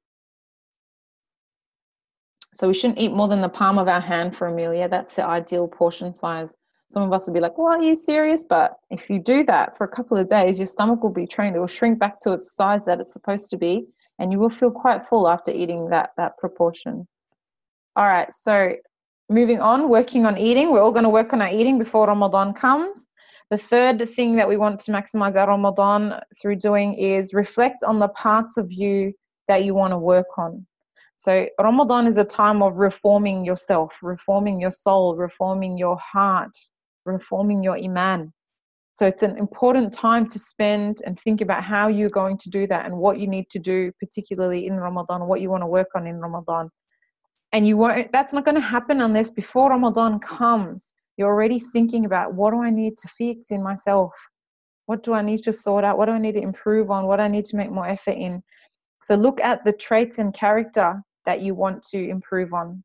So we shouldn't eat more than the palm of our hand for a meal. Yeah, that's the ideal portion size. Some of us will be like, well, are you serious? But if you do that for a couple of days, your stomach will be trained. It will shrink back to its size that it's supposed to be, and you will feel quite full after eating that, that proportion. All right, so moving on, working on eating. We're all going to work on our eating before Ramadan comes. The third thing that we want to maximize our Ramadan through doing is reflect on the parts of you that you want to work on. So Ramadan is a time of reforming yourself, reforming your soul, reforming your heart, reforming your iman. So it's an important time to spend and think about how you're going to do that and what you need to do, particularly in Ramadan, what you want to work on in Ramadan. And you won't, that's not going to happen unless before Ramadan comes, you're already thinking about, what do I need to fix in myself? What do I need to sort out? What do I need to improve on? What do I need to make more effort in? So look at the traits and character that you want to improve on.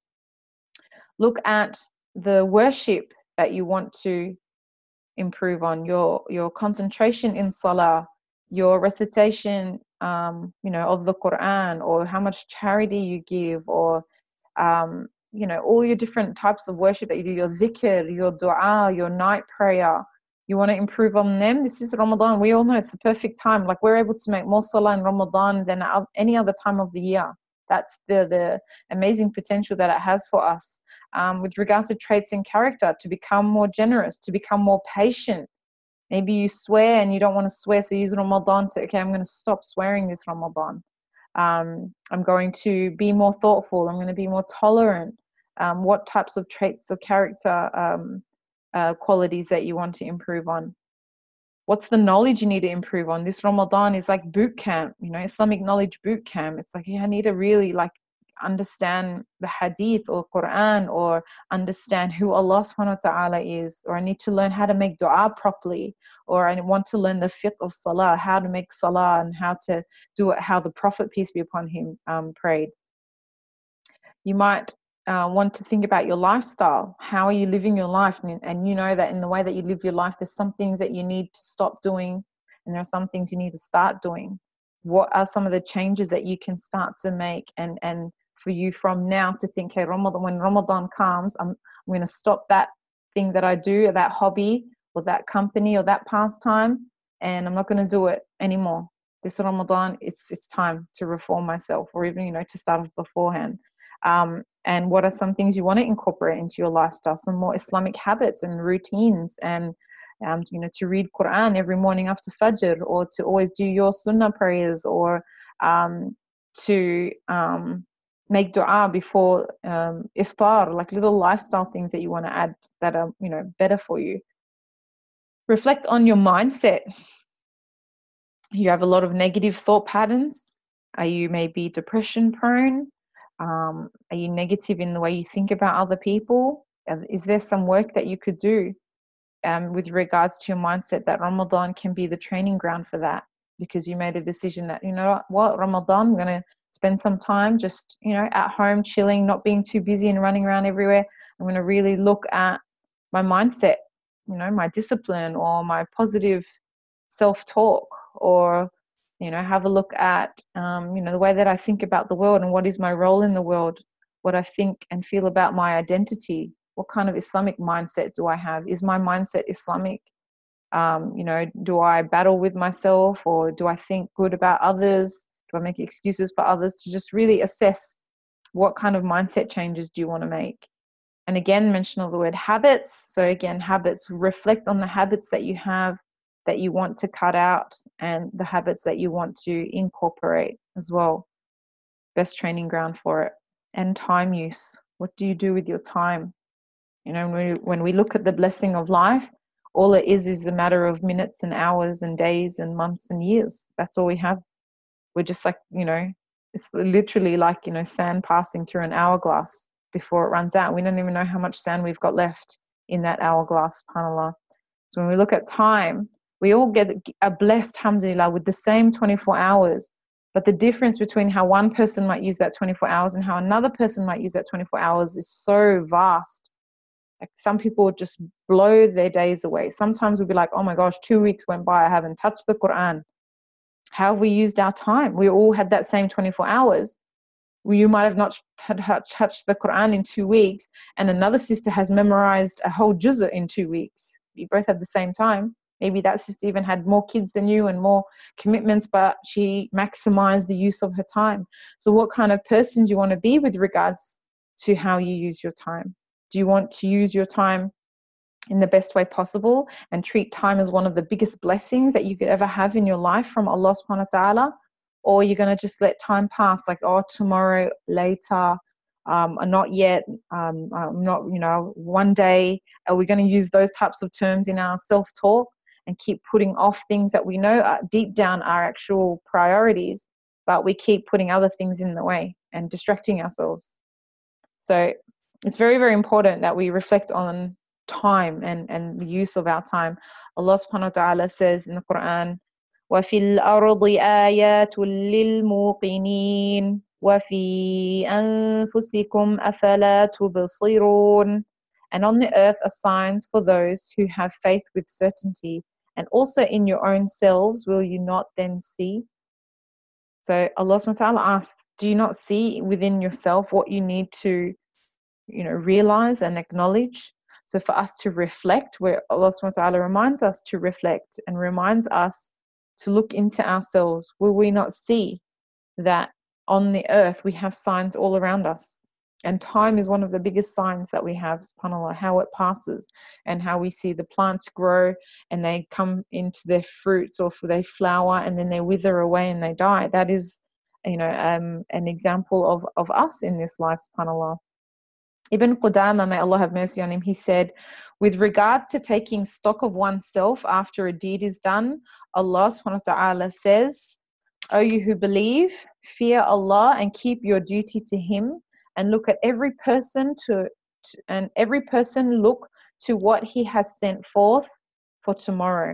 Look at the worship that you want to improve on, your your concentration in salah, your recitation um, you know, of the Quran, or how much charity you give, or um, you know, all your different types of worship that you do, your dhikr, your dua, your night prayer. You want to improve on them. This is Ramadan. We all know it's the perfect time. Like, we're able to make more salah in Ramadan than any other time of the year. That's the, the amazing potential that it has for us. Um, with regards to traits and character, to become more generous, to become more patient. Maybe you swear and you don't want to swear, so use Ramadan to, okay, I'm going to stop swearing this Ramadan. Um, I'm going to be more thoughtful. I'm going to be more tolerant. Um, what types of traits of character um, uh, qualities that you want to improve on? What's the knowledge you need to improve on? This Ramadan is like boot camp, you know, Islamic knowledge boot camp. It's like, yeah, I need to really like understand the hadith or Quran, or understand who Allah subhanahu wa ta'ala is, or I need to learn how to make dua properly, or I want to learn the fiqh of salah, how to make salah and how to do it, how the Prophet, peace be upon him, um, prayed. You might uh, want to think about your lifestyle. How are you living your life? And, and you know that in the way that you live your life, there's some things that you need to stop doing, and there are some things you need to start doing. What are some of the changes that you can start to make, and and for you from now to think, hey, Ramadan, when Ramadan comes, I'm, I'm going to stop that thing that I do, or that hobby, or that company, or that pastime, and I'm not going to do it anymore. This Ramadan, it's it's time to reform myself, or even, you know, to start off beforehand. Um, and what are some things you want to incorporate into your lifestyle? Some more Islamic habits and routines, and um, you know, to read Quran every morning after Fajr, or to always do your Sunnah prayers, or um, to um, make dua before um, iftar, like little lifestyle things that you want to add that are, you know, better for you. Reflect on your mindset. You have a lot of negative thought patterns. Are you maybe depression prone? Um, are you negative in the way you think about other people? Is there some work that you could do um, with regards to your mindset, that Ramadan can be the training ground for that? Because you made a decision that, you know what, Ramadan, I'm going to spend some time just, you know, at home, chilling, not being too busy and running around everywhere. I'm going to really look at my mindset, you know, my discipline, or my positive self-talk, or, you know, have a look at, um, you know, the way that I think about the world, and what is my role in the world, what I think and feel about my identity. What kind of Islamic mindset do I have? Is my mindset Islamic? Um, you know, do I battle with myself, or do I think good about others? Do I make excuses for others? To just really assess what kind of mindset changes do you want to make. And again, mention of the word habits. So again, habits, reflect on the habits that you have that you want to cut out, and the habits that you want to incorporate as well. Best training ground for it. And time use. What do you do with your time? You know, when we, when we look at the blessing of life, all it is is a matter of minutes and hours and days and months and years. That's all we have. We're just like, you know, it's literally like, you know, sand passing through an hourglass before it runs out. We don't even know how much sand we've got left in that hourglass, subhanAllah. So when we look at time, we all get are blessed, alhamdulillah, with the same twenty-four hours. But the difference between how one person might use that twenty-four hours and how another person might use that twenty-four hours is so vast. Like some people just blow their days away. Sometimes we'll be like, oh my gosh, two weeks went by, I haven't touched the Quran. How have we used our time? We all had that same twenty-four hours. You might have not had touched the Quran in two weeks, and another sister has memorized a whole juz'ah in two weeks. You both had the same time. Maybe that sister even had more kids than you and more commitments, but she maximized the use of her time. So what kind of person do you want to be with regards to how you use your time? Do you want to use your time in the best way possible and treat time as one of the biggest blessings that you could ever have in your life from Allah subhanahu wa ta'ala? Or you're going to just let time pass, like, oh, tomorrow, later, um, or not yet, um, um, not, you know, one day? Are we going to use those types of terms in our self-talk and keep putting off things that we know are deep down are actual priorities, but we keep putting other things in the way and distracting ourselves? So it's very, very important that we reflect on time and, and the use of our time. Allah subhanahu wa ta'ala says in the Quran, وَفِي الْأَرْضِ آيَاتٌ لِلْمُوقِنِينَ وَفِي أَنفُسِكُمْ أَفَلَا تُبْصِرُونَ. And on the earth are signs for those who have faith with certainty, and also in your own selves will you not then see? So Allah subhanahu wa ta'ala asks, do you not see within yourself what you need to, you know, realize and acknowledge? So for us to reflect, where Allah subhanahu wa ta'ala reminds us to reflect and reminds us to look into ourselves, will we not see that on the earth we have signs all around us? And time is one of the biggest signs that we have, subhanAllah, how it passes and how we see the plants grow and they come into their fruits, or they flower and then they wither away and they die. That is, you know, um, an example of, of us in this life, subhanAllah. Ibn Qudama, may Allah have mercy on him, he said, with regard to taking stock of oneself after a deed is done, Allah subhanahu wa ta'ala says, O you who believe, fear Allah and keep your duty to Him, and look at every person to, to and every person look to what he has sent forth for tomorrow.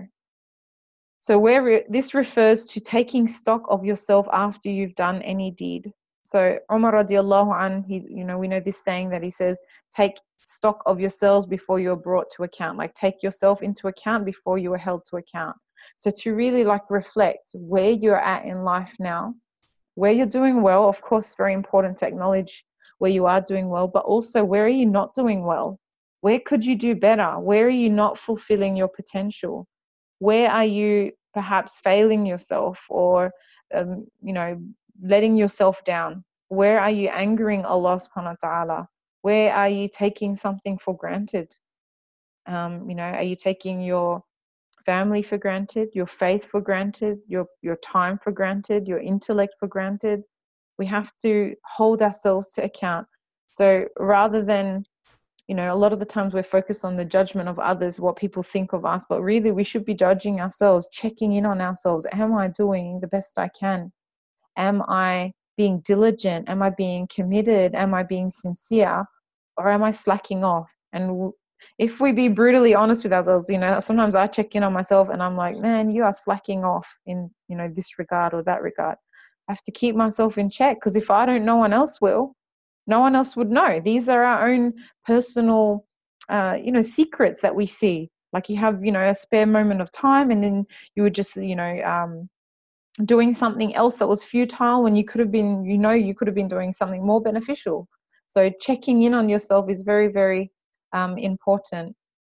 So where re- this refers to taking stock of yourself after you've done any deed. So Umar radiallahu anh, he, you know, we know this saying that he says, take stock of yourselves before you're brought to account. Like, take yourself into account before you are held to account. So to really like reflect where you're at in life now, where you're doing well. Of course, very important to acknowledge where you are doing well, but also where are you not doing well? Where could you do better? Where are you not fulfilling your potential? Where are you perhaps failing yourself, or, um, you know, letting yourself down? Where are you angering Allah subhanahu wa ta'ala? Where are you taking something for granted? Um, you know, are you taking your family for granted, your faith for granted, your, your time for granted, your intellect for granted? We have to hold ourselves to account. So rather than, you know, a lot of the times we're focused on the judgment of others, what people think of us, but really we should be judging ourselves, checking in on ourselves. Am I doing the best I can? Am I being diligent? Am I being committed? Am I being sincere? Or am I slacking off? And if we be brutally honest with ourselves, you know, sometimes I check in on myself and I'm like, man, you are slacking off in, you know, this regard or that regard. I have to keep myself in check, because if I don't, no one else will. No one else would know. These are our own personal, uh, you know, secrets that we see. Like, you have, you know, a spare moment of time, and then you would just, you know, um, doing something else that was futile when you could have been, you know, you could have been doing something more beneficial. So checking in on yourself is very, very um, important.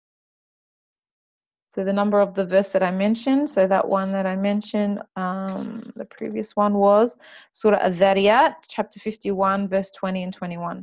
So the number of the verse that I mentioned, so that one that I mentioned, um, the previous one was Surah Al-Dhariyat, chapter fifty-one, verse twenty and twenty-one.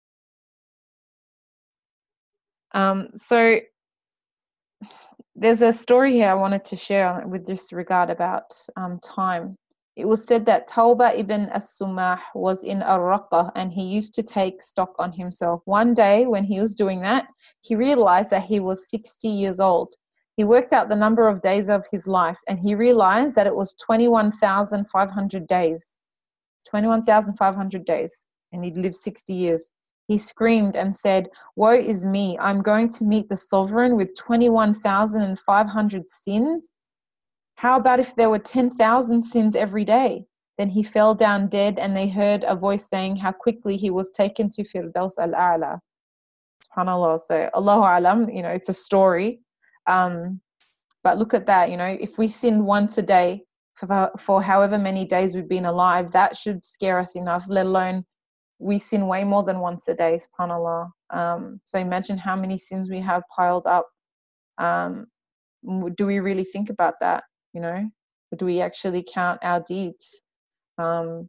Um, so there's a story here I wanted to share with this regard about um, time. It was said that Tawbah ibn as-Sumah was in Ar-Raqqa, and he used to take stock on himself. One day when he was doing that, he realized that he was sixty years old. He worked out the number of days of his life, and he realized that it was twenty-one thousand five hundred days. twenty-one thousand five hundred days, and he'd lived sixty years. He screamed and said, "Woe is me, I'm going to meet the Sovereign with twenty-one thousand five hundred sins. How about if there were ten thousand sins every day? Then he fell down dead, and they heard a voice saying how quickly he was taken to Firdaus al-A'la. SubhanAllah. So Allahu Alam, you know, it's a story. Um, but look at that, you know, if we sin once a day for, for however many days we've been alive, that should scare us enough, let alone we sin way more than once a day, SubhanAllah. Um, so imagine how many sins we have piled up. Um, do we really think about that, you know? Or do we actually count our deeds? Um,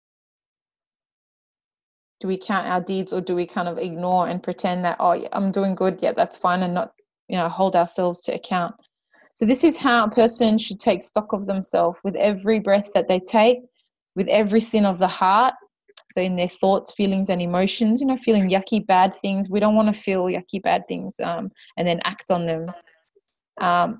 do we count our deeds, or do we kind of ignore and pretend that, oh, yeah, I'm doing good, yeah, that's fine, and not, you know, hold ourselves to account? So this is how a person should take stock of themselves with every breath that they take, with every sin of the heart. So in their thoughts, feelings, and emotions, you know, feeling yucky, bad things. We don't want to feel yucky, bad things um, and then act on them. Um,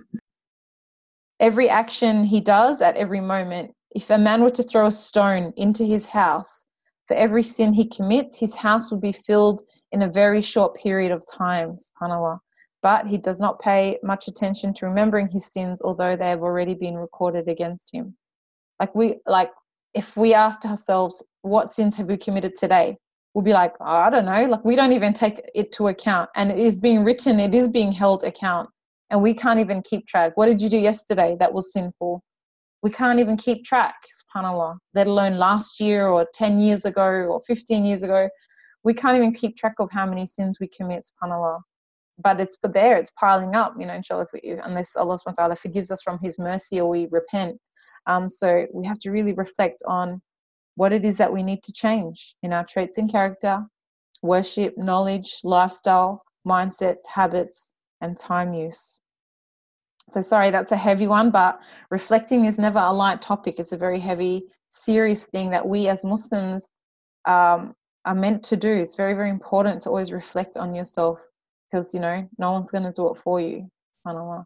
every action he does at every moment. If a man were to throw a stone into his house, for every sin he commits, his house would be filled in a very short period of time, subhanAllah. But he does not pay much attention to remembering his sins, although they have already been recorded against him. Like we, like if we asked ourselves, what sins have we committed today? We'll be like, oh, I don't know. Like we don't even take it to account, and it is being written, it is being held account, and we can't even keep track. What did you do yesterday that was sinful? We can't even keep track, subhanAllah, let alone last year or ten years ago or fifteen years ago. We can't even keep track of how many sins we commit, subhanAllah. But it's for there, it's piling up, you know, inshallah, if we, unless Allah subhanahu wa ta'ala forgives us from his mercy or we repent. Um, so we have to really reflect on what it is that we need to change in our traits and character, worship, knowledge, lifestyle, mindsets, habits, and time use. So sorry, that's a heavy one, but reflecting is never a light topic. It's a very heavy, serious thing that we as Muslims um, are meant to do. It's very, very important to always reflect on yourself, because, you know, no one's going to do it for you. SubhanAllah.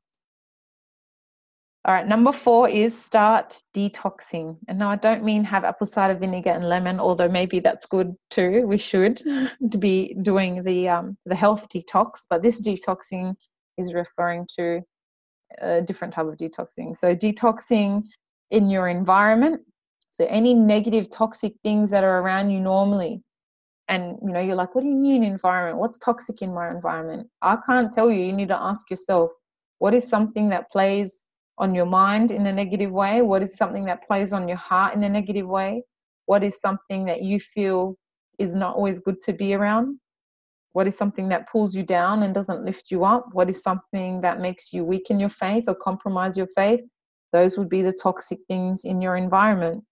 All right, number four is start detoxing. And now I don't mean have apple cider vinegar and lemon, although maybe that's good too. We should to be doing the um, the health detox, but this detoxing is referring to a different type of detoxing. So detoxing in your environment. So any negative toxic things that are around you normally. And, you know, you're like, what do you mean environment? What's toxic in my environment? I can't tell you. You need to ask yourself, what is something that plays on your mind in a negative way? What is something that plays on your heart in a negative way? What is something that you feel is not always good to be around? What is something that pulls you down and doesn't lift you up? What is something that makes you weaken your faith or compromise your faith? Those would be the toxic things in your environment.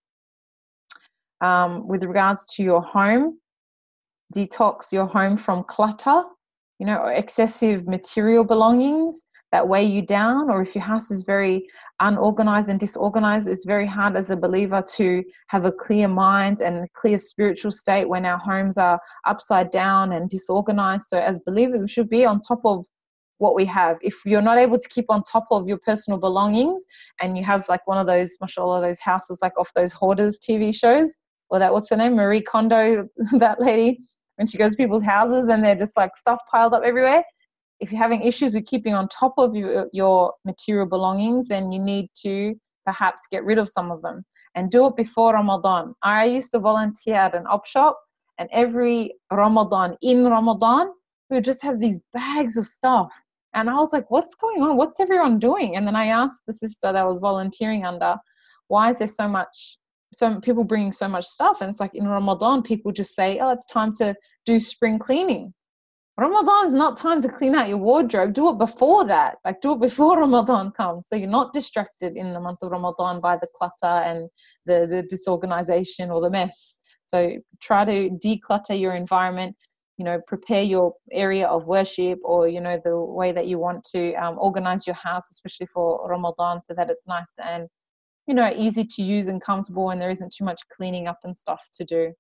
Um, with regards to your home, detox your home from clutter, you know, or excessive material belongings that weigh you down. Or if your house is very unorganized and disorganized, it's very hard as a believer to have a clear mind and a clear spiritual state when our homes are upside down and disorganized. So as believers, we should be on top of what we have. If you're not able to keep on top of your personal belongings, and you have like one of those, mashallah, those houses like off those Hoarders T V shows, or that, what's her name, Marie Kondo, that lady, when she goes to people's houses and they're just like stuff piled up everywhere. If you're having issues with keeping on top of your, your material belongings, then you need to perhaps get rid of some of them, and do it before Ramadan. I used to volunteer at an op shop, and every Ramadan, in Ramadan, we would just have these bags of stuff. And I was like, what's going on? What's everyone doing? And then I asked the sister that I was volunteering under, why is there so much, some people bringing so much stuff? And it's like in Ramadan, people just say, oh, it's time to do spring cleaning. Ramadan is not time to clean out your wardrobe. Do it before that. Like, do it before Ramadan comes, so you're not distracted in the month of Ramadan by the clutter and the, the disorganization or the mess. So try to declutter your environment, you know, prepare your area of worship, or, you know, the way that you want to um, organize your house, especially for Ramadan, so that it's nice and, you know, easy to use and comfortable, and there isn't too much cleaning up and stuff to do.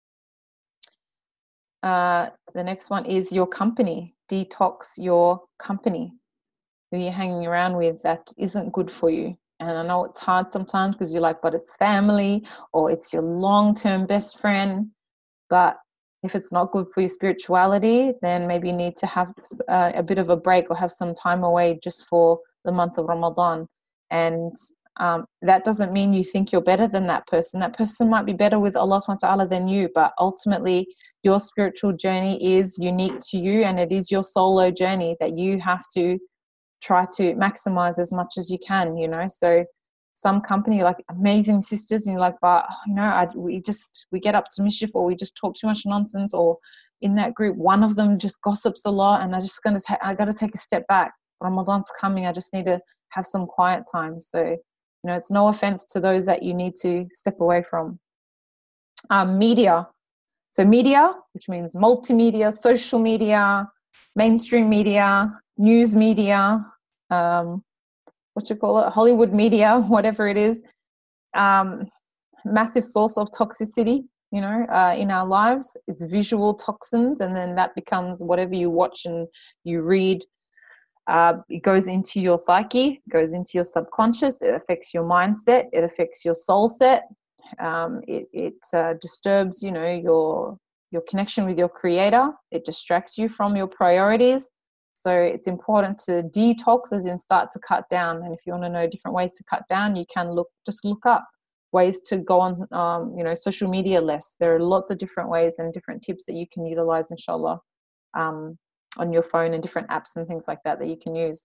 Uh, the next one is your company. Detox your company, who you're hanging around with that isn't good for you. And I know it's hard sometimes because you're like, but it's family or it's your long-term best friend. But if it's not good for your spirituality, then maybe you need to have uh, a bit of a break, or have some time away just for the month of Ramadan. And Um, that doesn't mean you think you're better than that person. That person might be better with Allah subhanahu wa ta'ala than you, but ultimately your spiritual journey is unique to you, and it is your solo journey that you have to try to maximize as much as you can, you know. So some company, you're like amazing sisters, and you're like, but you know, I, we just we get up to mischief, or we just talk too much nonsense, or in that group one of them just gossips a lot, and I just gonna ta- I got to take a step back. Ramadan's coming, I just need to have some quiet time. So you know, it's no offense to those that you need to step away from. Um, media. So media, which means multimedia, social media, mainstream media, news media, um, what you call it, Hollywood media, whatever it is, um, massive source of toxicity, you know, uh, in our lives. It's visual toxins, and then that becomes whatever you watch and you read. Uh, it goes into your psyche, goes into your subconscious. It affects your mindset. It affects your soul set. Um, it it uh, disturbs, you know, your your connection with your creator. It distracts you from your priorities. So it's important to detox, as in start to cut down. And if you want to know different ways to cut down, you can look, just look up ways to go on, um, you know, social media less. There are lots of different ways and different tips that you can utilize, inshallah, um, on your phone, and different apps and things like that that you can use.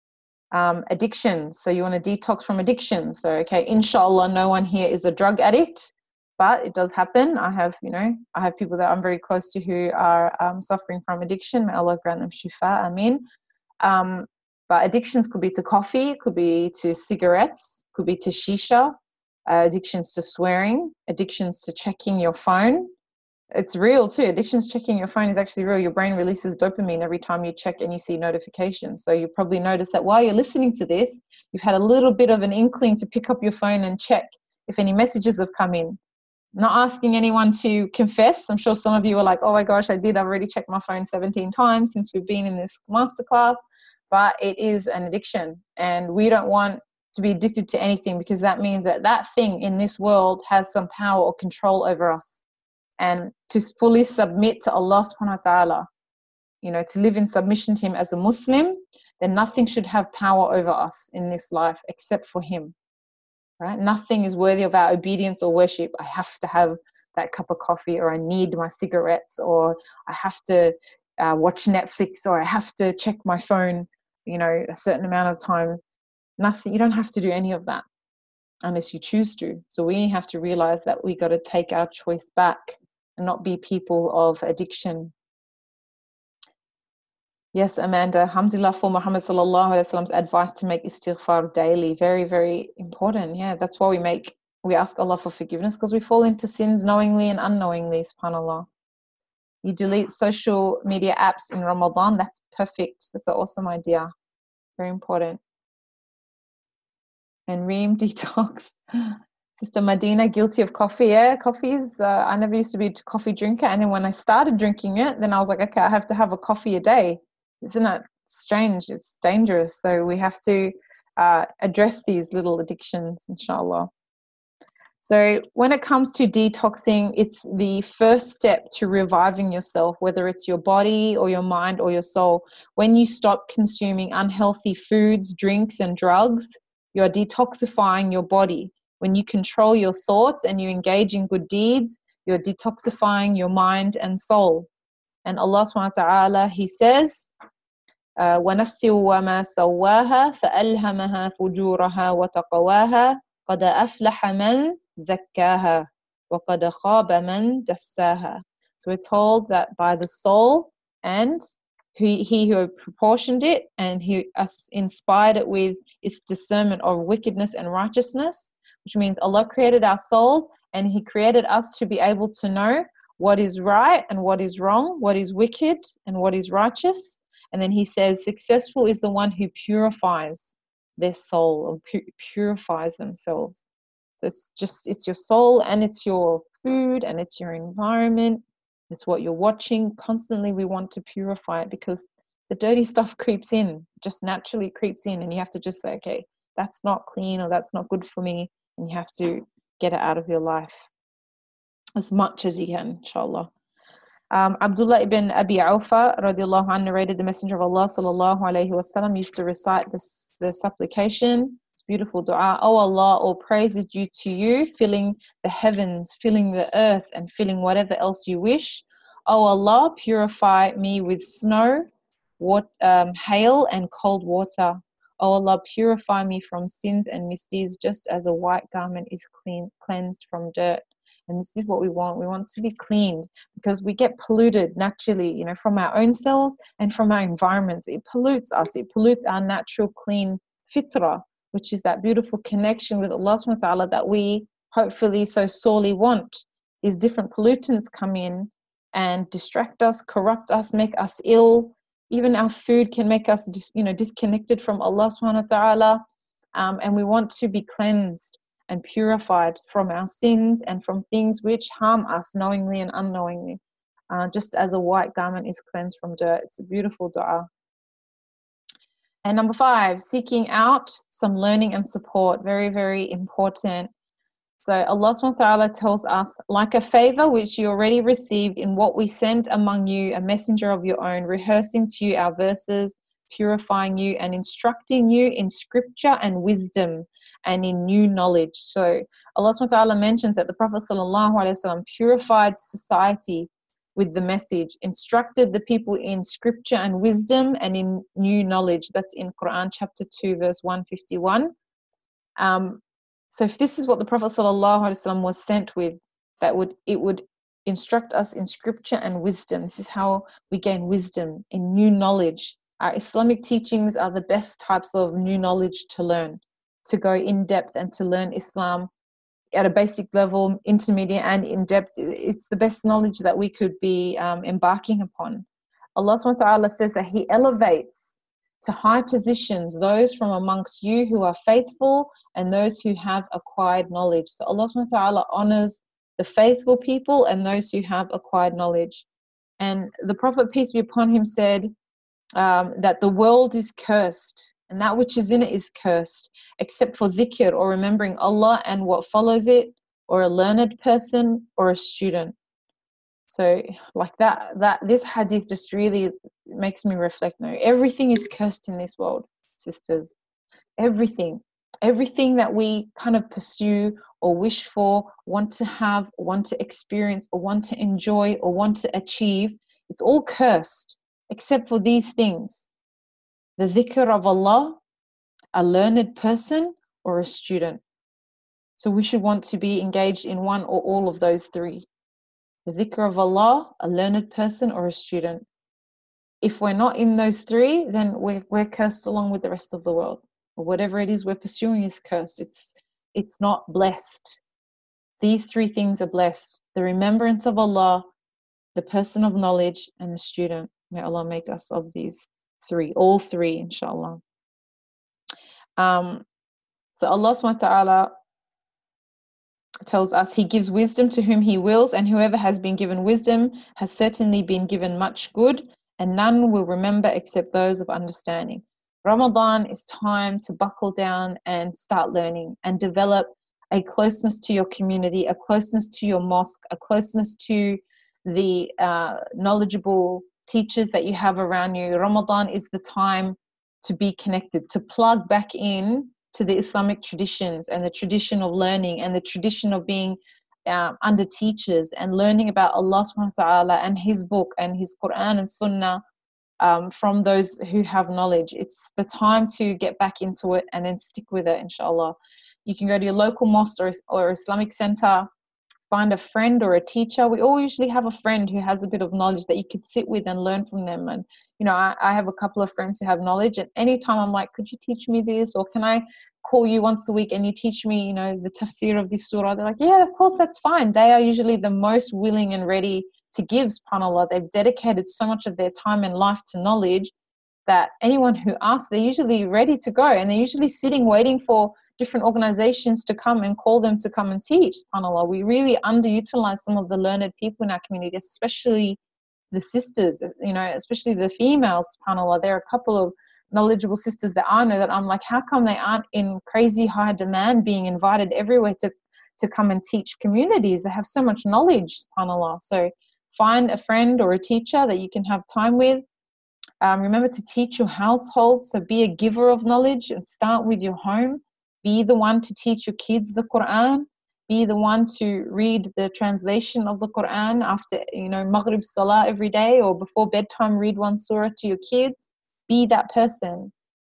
Um, addiction. So you want to detox from addiction. So, okay, inshallah, no one here is a drug addict, but it does happen. I have, you know, I have people that I'm very close to who are um, suffering from addiction. May Allah grant them shifa, ameen. Um, but addictions could be to coffee, could be to cigarettes, could be to shisha, uh, addictions to swearing, addictions to checking your phone. It's real too. Addictions checking your phone is actually real. Your brain releases dopamine every time you check and you see notifications. So you probably notice that while you're listening to this, you've had a little bit of an inkling to pick up your phone and check if any messages have come in. Not asking anyone to confess. I'm sure some of you are like, oh my gosh, I did. I've already checked my phone seventeen times since we've been in this masterclass. But it is an addiction, and we don't want to be addicted to anything, because that means that that thing in this world has some power or control over us. And to fully submit to Allah subhanahu wa ta'ala, you know, to live in submission to Him as a Muslim, then nothing should have power over us in this life except for Him, right? Nothing is worthy of our obedience or worship. I have to have that cup of coffee, or I need my cigarettes, or I have to uh, watch Netflix, or I have to check my phone, you know, a certain amount of times. Nothing. You don't have to do any of that unless you choose to. So we have to realize that we got to take our choice back and not be people of addiction. Yes, Amanda, alhamdulillah for Muhammad sallallahu alaihi wasallam's advice to make istighfar daily. Very, very important. Yeah, that's why we make, we ask Allah for forgiveness, because we fall into sins knowingly and unknowingly, subhanAllah. You delete social media apps in Ramadan, that's perfect. That's an awesome idea. Very important. And Reem, detox. Sister Medina, guilty of coffee. Yeah, coffee is, uh, I never used to be a coffee drinker. And then when I started drinking it, then I was like, okay, I have to have a coffee a day. Isn't it strange? It's dangerous. So we have to uh, address these little addictions, inshallah. So when it comes to detoxing, it's the first step to reviving yourself, whether it's your body or your mind or your soul. When you stop consuming unhealthy foods, drinks, and drugs, you're detoxifying your body. When you control your thoughts and you engage in good deeds, you're detoxifying your mind and soul. And Allah subhanahu wa ta'ala, He says, uh, وَنَفْسٍ وَمَا سَوَّاهَا فَأَلْهَمَهَا فُجُورَهَا وَتَقْوَاهَا قَدْ أَفْلَحَ مَنْ زَكَّاهَا وَقَدْ خَابَ مَنْ دَسَّاهَا. So we're told that by the soul, and he, he who proportioned it and he us inspired it with its discernment of wickedness and righteousness, which means Allah created our souls and He created us to be able to know what is right and what is wrong, what is wicked and what is righteous. And then He says, successful is the one who purifies their soul, or pu- purifies themselves. So it's just, it's your soul, and it's your food, and it's your environment. It's what you're watching. Constantly we want to purify it, because the dirty stuff creeps in, just naturally creeps in, and you have to just say, okay, that's not clean, or that's not good for me, and you have to get it out of your life as much as you can, inshallah. Um, Abdullah ibn Abi Awfa radiallahu anhu narrated the Messenger of Allah sallallahu alayhi wasallam used to recite this, the supplication. It's beautiful dua. Oh Allah, all praise is due to you, filling the heavens, filling the earth, and filling whatever else you wish. Oh Allah, purify me with snow, what, um, hail, and cold water. Oh Allah, purify me from sins and misdeeds, just as a white garment is clean, cleansed from dirt. And this is what we want. We want to be cleaned, because we get polluted naturally, you know, from our own selves and from our environments. It pollutes us. It pollutes our natural clean fitrah, which is that beautiful connection with Allah subhanahu wa ta'ala that we hopefully so sorely want. These different pollutants come in and distract us, corrupt us, make us ill. Even our food can make us, dis, you know, disconnected from Allah subhanahu wa ta'ala. Um, and we want to be cleansed and purified from our sins and from things which harm us knowingly and unknowingly, uh, just as a white garment is cleansed from dirt. It's a beautiful dua. And number five, seeking out some learning and support. Very, very important. So Allah subhanahu wa ta'ala tells us, like a favor which you already received in what we sent among you, a messenger of your own, rehearsing to you our verses, purifying you and instructing you in scripture and wisdom and in new knowledge. So Allah subhanahu wa ta'ala mentions that the Prophet sallallahu alaihi wasallam purified society with the message, instructed the people in scripture and wisdom and in new knowledge. That's in Quran chapter two, verse one fifty-one. Um, so if this is what the Prophet sallallahu alaihi wasallam was sent with, that would it would instruct us in scripture and wisdom. This is how we gain wisdom, in new knowledge. Our Islamic teachings are the best types of new knowledge to learn, to go in depth and to learn Islam at a basic level, intermediate and in depth. It's the best knowledge that we could be um, embarking upon. Allah subhanahu wa ta'ala says that He elevates to high positions those from amongst you who are faithful and those who have acquired knowledge. So Allah subhanahu wa ta'ala honors the faithful people and those who have acquired knowledge. And the Prophet, peace be upon him, said um, that the world is cursed and that which is in it is cursed, except for dhikr, or remembering Allah and what follows it, or a learned person or a student. So like that, that this hadith just really makes me reflect. No, everything is cursed in this world, sisters. Everything. Everything that we kind of pursue or wish for, want to have, want to experience, or want to enjoy, or want to achieve, it's all cursed, except for these things: the dhikr of Allah, a learned person, or a student. So we should want to be engaged in one or all of those three: the dhikr of Allah, a learned person, or a student. If we're not in those three, then we're, we're cursed along with the rest of the world. Or whatever it is we're pursuing is cursed. It's, it's not blessed. These three things are blessed: the remembrance of Allah, the person of knowledge, and the student. May Allah make us of these three, all three, inshallah. Um, so Allah subhanahu wa ta'ala tells us He gives wisdom to whom He wills, and whoever has been given wisdom has certainly been given much good, and none will remember except those of understanding. Ramadan is time to buckle down and start learning and develop a closeness to your community, a closeness to your mosque, a closeness to the uh, knowledgeable teachers that you have around you. Ramadan is the time to be connected, to plug back in to the Islamic traditions and the tradition of learning and the tradition of being um, under teachers and learning about Allah subhanahu wa ta'ala and His book and His Quran and Sunnah um, from those who have knowledge. It's the time to get back into it and then stick with it, inshallah. You can go to your local mosque or, or Islamic center, find a friend or a teacher. We all usually have a friend who has a bit of knowledge that you could sit with and learn from them. And, you know, I, I have a couple of friends who have knowledge, and anytime I'm like, could you teach me this? Or can I call you once a week and you teach me, you know, the tafsir of this surah? They're like, yeah, of course, that's fine. They are usually the most willing and ready to give, subhanAllah. They've dedicated so much of their time and life to knowledge that anyone who asks, they're usually ready to go, and they're usually sitting waiting for different organizations to come and call them to come and teach, subhanAllah. We really underutilize some of the learned people in our community, especially the sisters, you know, especially the females, subhanAllah. There are a couple of knowledgeable sisters that I know that I'm like, how come they aren't in crazy high demand, being invited everywhere to, to come and teach communities? They have so much knowledge, subhanAllah. So find a friend or a teacher that you can have time with. Um, remember to teach your household. So be a giver of knowledge and start with your home. Be the one to teach your kids the Quran. Be the one to read the translation of the Quran after, you know, Maghrib Salah every day, or before bedtime, read one surah to your kids. Be that person.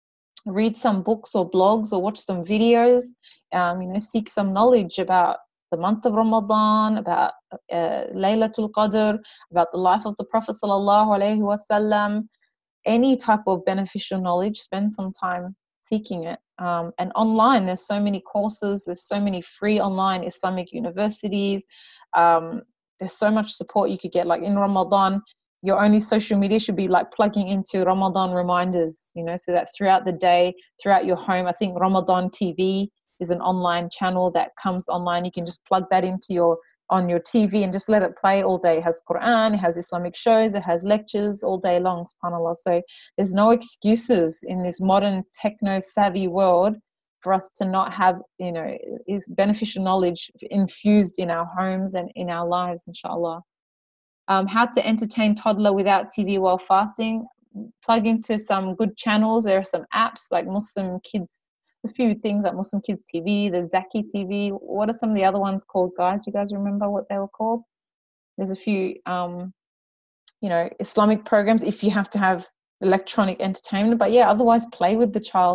Read some books or blogs or watch some videos. Um, you know, seek some knowledge about the month of Ramadan, about uh, Laylatul Qadr, about the life of the Prophet Sallallahu Alaihi Wasallam. Any type of beneficial knowledge, spend some time seeking it. Um, and online, there's so many courses, there's so many free online Islamic universities. Um, there's so much support you could get. Like in Ramadan, your only social media should be like plugging into Ramadan reminders, you know, so that throughout the day, throughout your home, I think Ramadan T V is an online channel that comes online. You can just plug that into your on your T V and just let it play all day. It has Quran, it has Islamic shows, it has lectures all day long, subhanAllah. So there's no excuses in this modern techno-savvy world for us to not have, you know, is beneficial knowledge infused in our homes and in our lives, inshallah. Um, how to entertain toddler without T V while fasting. Plug into some good channels. There are some apps like Muslim Kids. There's a few things like Muslim Kids T V, the Zaki T V. What are some of the other ones called, guys? Do you guys remember what they were called? There's a few, um, you know, Islamic programs if you have to have electronic entertainment. But yeah, otherwise play with the child.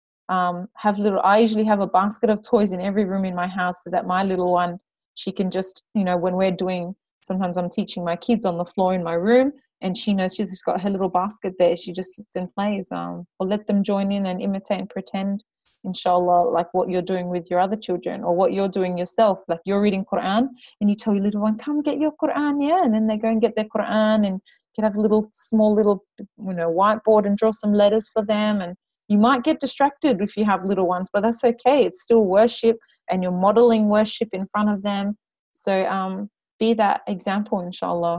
Um, have little. I usually have a basket of toys in every room in my house so that my little one, she can just, you know, when we're doing, sometimes I'm teaching my kids on the floor in my room, and she knows she's got her little basket there. She just sits and plays. Um, or let them join in and imitate and pretend, inshallah, like what you're doing with your other children or what you're doing yourself. Like you're reading Quran and you tell your little one, come get your Quran, yeah, and then they go and get their Quran, and you can have a little small little, you know, whiteboard and draw some letters for them. And you might get distracted if you have little ones, but that's okay. It's still worship, and you're modeling worship in front of them. So um, be that example, inshallah.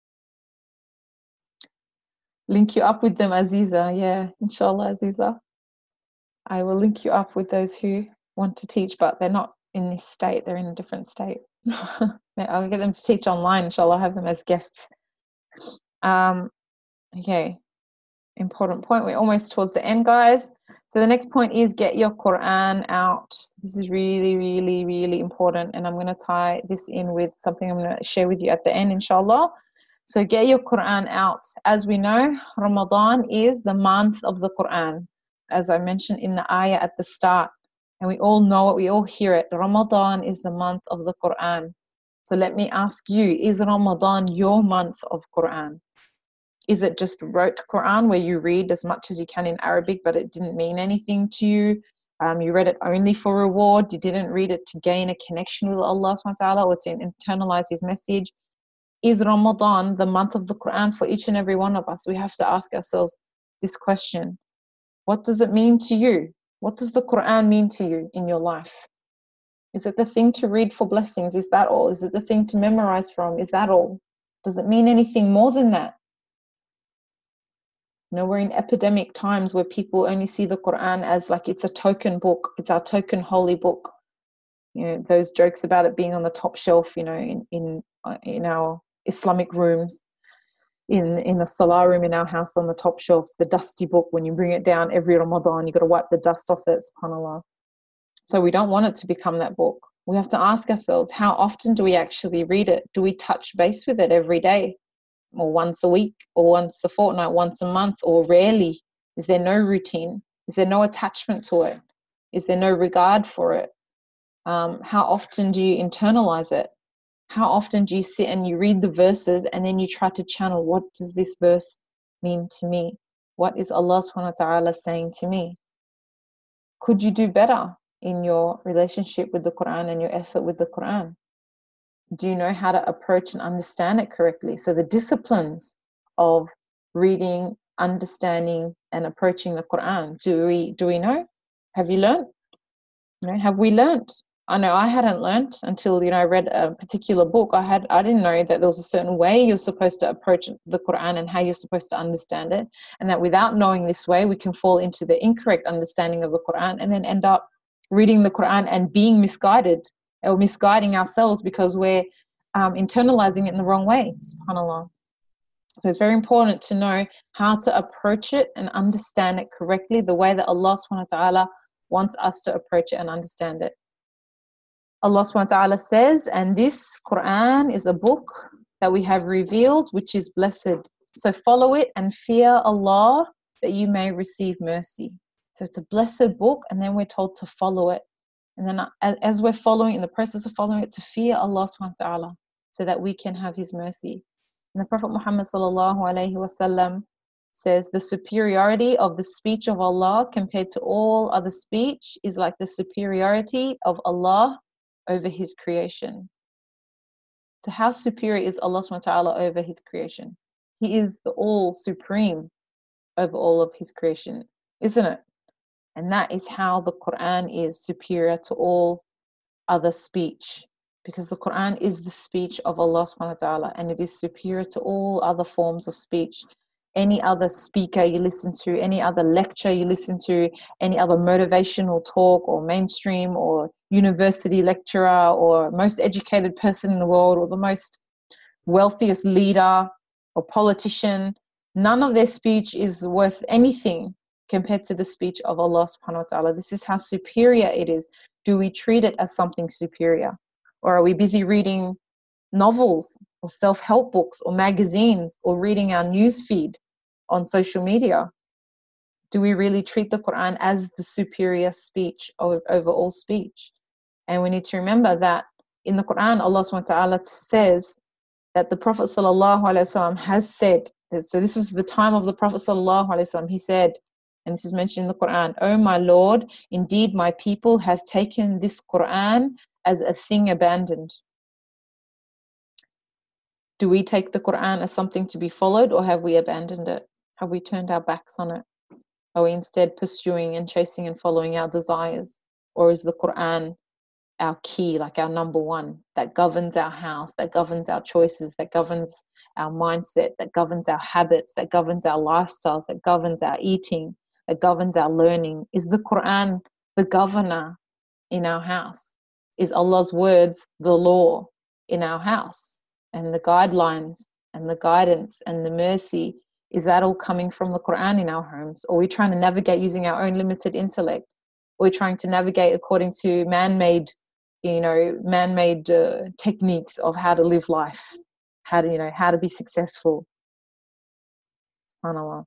Link you up with them, Aziza. Yeah, inshallah, Aziza. I will link you up with those who want to teach, but they're not in this state. They're in a different state. I'll get them to teach online, inshallah. I'll have them as guests. Um, okay. Important point. We're almost towards the end, guys. So the next point is get your Quran out. This is really, really, really important. And I'm going to tie this in with something I'm going to share with you at the end, inshallah. So get your Quran out. As we know, Ramadan is the month of the Quran, as I mentioned in the ayah at the start. And we all know it, we all hear it. Ramadan is the month of the Quran. So let me ask you, is Ramadan your month of Quran? Is it just rote Quran where you read as much as you can in Arabic, but it didn't mean anything to you? Um, you read it only for reward. You didn't read it to gain a connection with Allah subhanahu wa ta'ala or to internalize His message. Is Ramadan the month of the Quran for each and every one of us? We have to ask ourselves this question. What does it mean to you? What does the Quran mean to you in your life? Is it the thing to read for blessings? Is that all? Is it the thing to memorize from? Is that all? Does it mean anything more than that? You know, we're in epidemic times where people only see the Quran as like it's a token book. It's our token holy book. You know, those jokes about it being on the top shelf, you know, in in, in our Islamic rooms, in, in the Salah room in our house on the top shelves, the dusty book, when you bring it down every Ramadan, you've got to wipe the dust off it, subhanAllah. So we don't want it to become that book. We have to ask ourselves, how often do we actually read it? Do we touch base with it every day? Or once a week, or once a fortnight, once a month, or rarely? Is there no routine? Is there no attachment to it? Is there no regard for it? Um, how often do you internalize it? How often do you sit and you read the verses and then you try to channel, what does this verse mean to me? What is Allah subhanahu wa ta'ala saying to me? Could you do better in your relationship with the Quran and your effort with the Quran? Do you know how to approach and understand it correctly? So the disciplines of reading, understanding, and approaching the Quran, do we do we know? Have you learned? You know, have we learned? I know I hadn't learned until, you know, I read a particular book. I had I didn't know that there was a certain way you're supposed to approach the Quran and how you're supposed to understand it, and that without knowing this way, we can fall into the incorrect understanding of the Quran and then end up reading the Quran and being misguided, or misguiding ourselves because we're um, internalizing it in the wrong way, subhanAllah. So it's very important to know how to approach it and understand it correctly, the way that Allah subhanahu wa ta'ala wants us to approach it and understand it. Allah subhanahu wa ta'ala says, and this Quran is a book that we have revealed, which is blessed. So follow it and fear Allah that you may receive mercy. So it's a blessed book, and then we're told to follow it. And then as we're following, in the process of following it, to fear Allah subhanahu wa ta'ala so that we can have his mercy. And the Prophet Muhammad sallallahu alayhi wa sallam says, the superiority of the speech of Allah compared to all other speech is like the superiority of Allah over his creation. So how superior is Allah subhanahu wa ta'ala over his creation? He is the all supreme over all of his creation, isn't it? And that is how the Quran is superior to all other speech, because the Quran is the speech of Allah subhanahu wa ta'ala, and it is superior to all other forms of speech. Any other speaker you listen to, any other lecture you listen to, any other motivational talk or mainstream or university lecturer or most educated person in the world or the most wealthiest leader or politician, none of their speech is worth anything compared to the speech of Allah subhanahu wa ta'ala. This is how superior it is. Do we treat it as something superior? Or are we busy reading novels or self-help books or magazines or reading our news feed on social media? Do we really treat the Quran as the superior speech over, over all speech? And we need to remember that in the Quran, Allah subhanahu wa ta'ala says that the Prophet sallallahu alaihi wasallam has said, that, so this was the time of the Prophet sallallahu alaihi wasallam, he said, and this is mentioned in the Quran, "O my Lord, indeed my people have taken this Quran as a thing abandoned." Do we take the Quran as something to be followed, or have we abandoned it? Have we turned our backs on it? Are we instead pursuing and chasing and following our desires? Or is the Quran our key, like our number one, that governs our house, that governs our choices, that governs our mindset, that governs our habits, that governs our lifestyles, that governs our eating, that governs our learning? Is the Quran the governor in our house? Is Allah's words the law in our house? And the guidelines and the guidance and the mercy, is that all coming from the Quran in our homes? Or are we trying to navigate using our own limited intellect? Or are we trying to navigate according to man-made, you know, man-made uh, techniques of how to live life, how to, you know, how to be successful? SubhanAllah.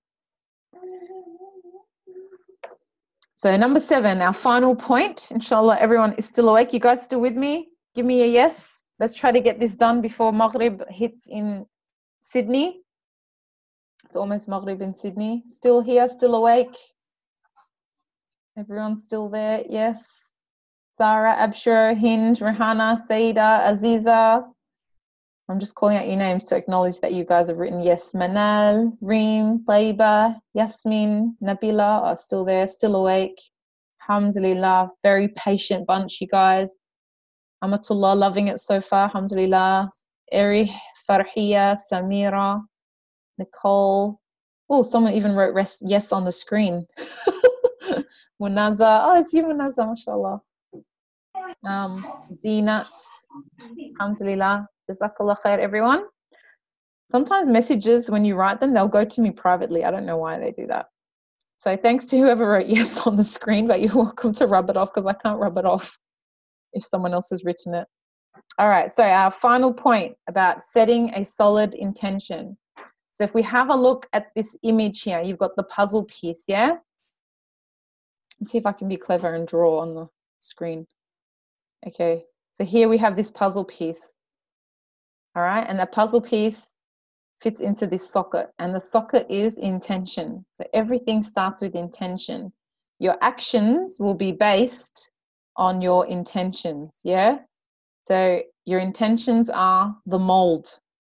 So number seven, our final point. Inshallah, everyone is still awake. You guys still with me? Give me a yes. Let's try to get this done before Maghrib hits in Sydney. It's almost Maghrib in Sydney. Still here, still awake? Everyone's still there? Yes. Sarah, Abshur, Hind, Rehana, Saida, Aziza. I'm just calling out your names to acknowledge that you guys have written yes. Manal, Reem, Taiba, Yasmin, Nabila are still there, still awake. Alhamdulillah, very patient bunch, you guys. Amatullah, loving it so far, alhamdulillah. Erih, Farhiya, Samira, Nicole. Oh, someone even wrote res- yes on the screen. Munaza, oh, it's you, Munaza, mashallah. Um, Zinat, alhamdulillah. Jazakallah khair, everyone. Sometimes messages, when you write them, they'll go to me privately. I don't know why they do that. So thanks to whoever wrote yes on the screen, but you're welcome to rub it off, because I can't rub it off if someone else has written it. All right, so our final point about setting a solid intention. So if we have a look at this image here, you've got the puzzle piece, yeah? Let's see if I can be clever and draw on the screen. Okay, so here we have this puzzle piece. All right, and that puzzle piece fits into this socket, and the socket is intention. So everything starts with intention. Your actions will be based on your intentions, yeah? So your intentions are the mold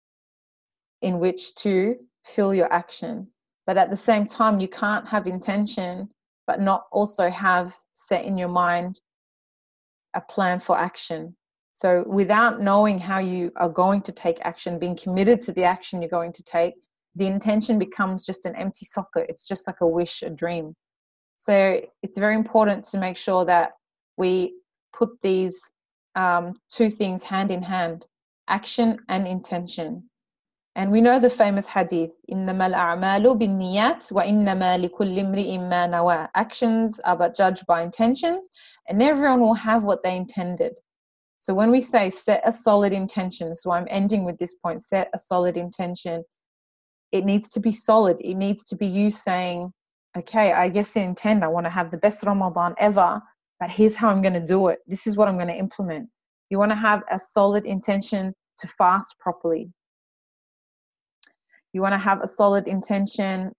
in which to fill your action. But at the same time, you can't have intention but not also have set in your mind a plan for action. So without knowing how you are going to take action, being committed to the action you're going to take, the intention becomes just an empty socket. It's just like a wish, a dream. So it's very important to make sure that we put these um, two things hand in hand, action and intention. And we know the famous hadith, إِنَّمَا الْأَعْمَالُ بِالنِّيَّاتِ وَإِنَّمَا لِكُلِّ امْرِئٍ مَّا نَوَىٰ. Actions are but judged by intentions, and everyone will have what they intended. So when we say set a solid intention, so I'm ending with this point, set a solid intention, it needs to be solid. It needs to be you saying, okay, I guess I intend, I want to have the best Ramadan ever, but here's how I'm going to do it. This is what I'm going to implement. You want to have a solid intention to fast properly. You want to have a solid intention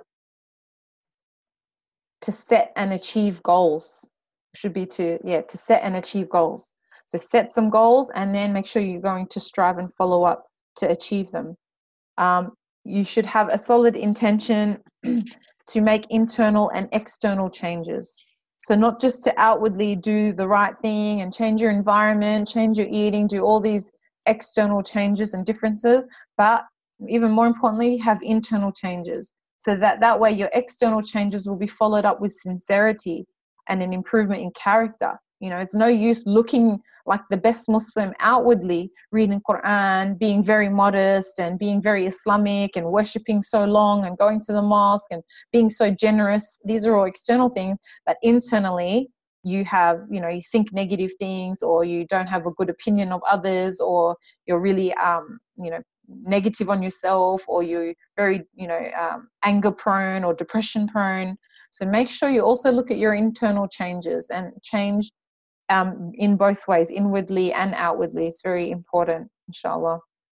to set and achieve goals. Should be to, yeah, to set and achieve goals. So set some goals and then make sure you're going to strive and follow up to achieve them. Um, you should have a solid intention to make internal and external changes. So not just to outwardly do the right thing and change your environment, change your eating, do all these external changes and differences, but even more importantly, have internal changes. So that that way your external changes will be followed up with sincerity and an improvement in character. You know, it's no use looking like the best Muslim outwardly, reading Quran, being very modest and being very Islamic and worshipping so long and going to the mosque and being so generous. These are all external things, but internally you have, you know, you think negative things, or you don't have a good opinion of others, or you're really, um, you know, negative on yourself, or you're very, you know, um, anger prone or depression prone. So make sure you also look at your internal changes and change um, in both ways, inwardly and outwardly. It's very important, inshallah.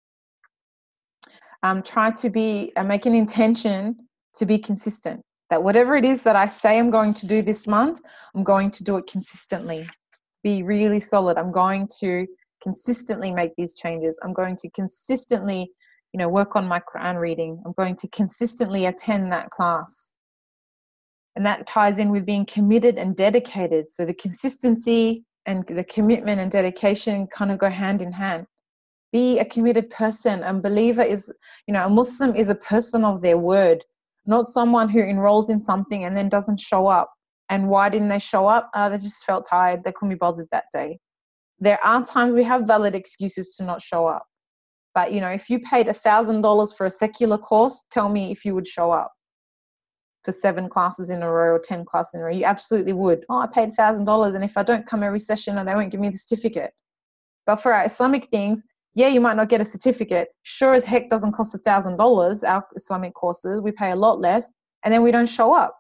Um, try to be, uh, make an intention to be consistent. That whatever it is that I say I'm going to do this month, I'm going to do it consistently. Be really solid. I'm going to consistently make these changes. I'm going to consistently, you know, work on my Quran reading. I'm going to consistently attend that class. And that ties in with being committed and dedicated. So the consistency and the commitment and dedication kind of go hand in hand. Be a committed person. A believer is, you know, a Muslim is a person of their word, not someone who enrolls in something and then doesn't show up. And why didn't they show up? Uh, they just felt tired. They couldn't be bothered that day. There are times we have valid excuses to not show up. But, you know, if you paid one thousand dollars for a secular course, tell me if you would show up for seven classes in a row or ten classes in a row. You absolutely would. Oh, I paid one thousand dollars, and if I don't come every session, they won't give me the certificate. But for our Islamic things, yeah, you might not get a certificate. Sure as heck doesn't cost one thousand dollars, our Islamic courses. We pay a lot less, and then we don't show up.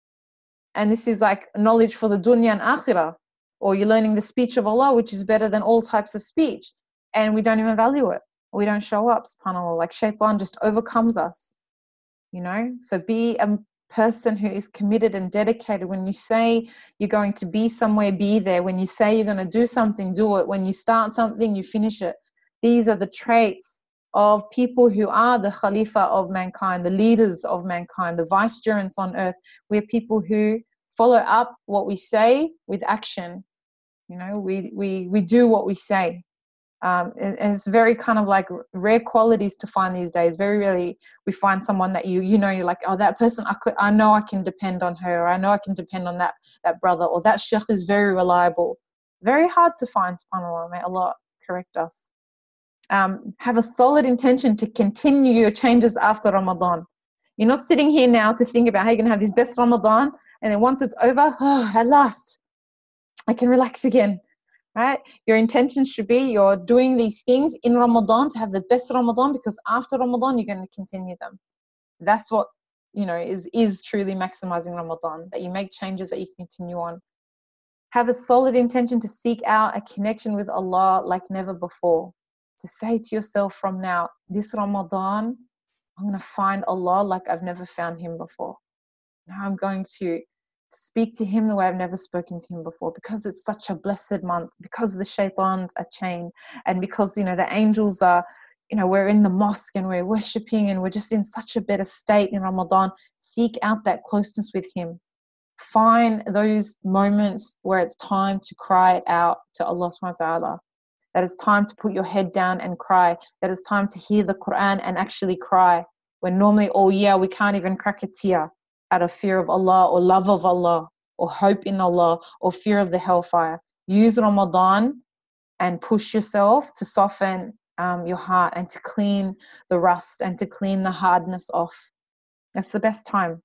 And this is like knowledge for the dunya and akhirah. Or you're learning the speech of Allah, which is better than all types of speech. And we don't even value it. We don't show up, subhanAllah. Like shaitan just overcomes us, you know. So be a person who is committed and dedicated. When you say you're going to be somewhere, be there. When you say you're going to do something, do it. When you start something, you finish it. These are the traits of people who are the Khalifa of mankind, the leaders of mankind, the vicegerents on earth. We're people who follow up what we say with action. You know, we we we do what we say. Um, and, and it's very kind of like rare qualities to find these days. Very rarely we find someone that you you know you're like, oh, that person, I could I know I can depend on her, or I know I can depend on that that brother, or that sheikh is very reliable. Very hard to find, subhanAllah. May Allah correct us. Um, have a solid intention to continue your changes after Ramadan. You're not sitting here now to think about how you're going to have this best Ramadan, and then once it's over, oh, at last, I can relax again, right? Your intention should be you're doing these things in Ramadan to have the best Ramadan, because after Ramadan, you're going to continue them. That's what, you know, is, is truly maximizing Ramadan, that you make changes that you continue on. Have a solid intention to seek out a connection with Allah like never before. To say to yourself from now, this Ramadan, I'm going to find Allah like I've never found Him before. Now I'm going to speak to Him the way I've never spoken to Him before, because it's such a blessed month, because the shaitans are chained, and because, you know, the angels are, you know, we're in the mosque and we're worshipping and we're just in such a better state in Ramadan. Seek out that closeness with Him. Find those moments where it's time to cry it out to Allah subhanahu wa ta'ala. That it's time to put your head down and cry. That it's time to hear the Quran and actually cry. When normally all year we can't even crack a tear out of fear of Allah, or love of Allah, or hope in Allah, or fear of the hellfire. Use Ramadan and push yourself to soften um, your heart and to clean the rust and to clean the hardness off. That's the best time.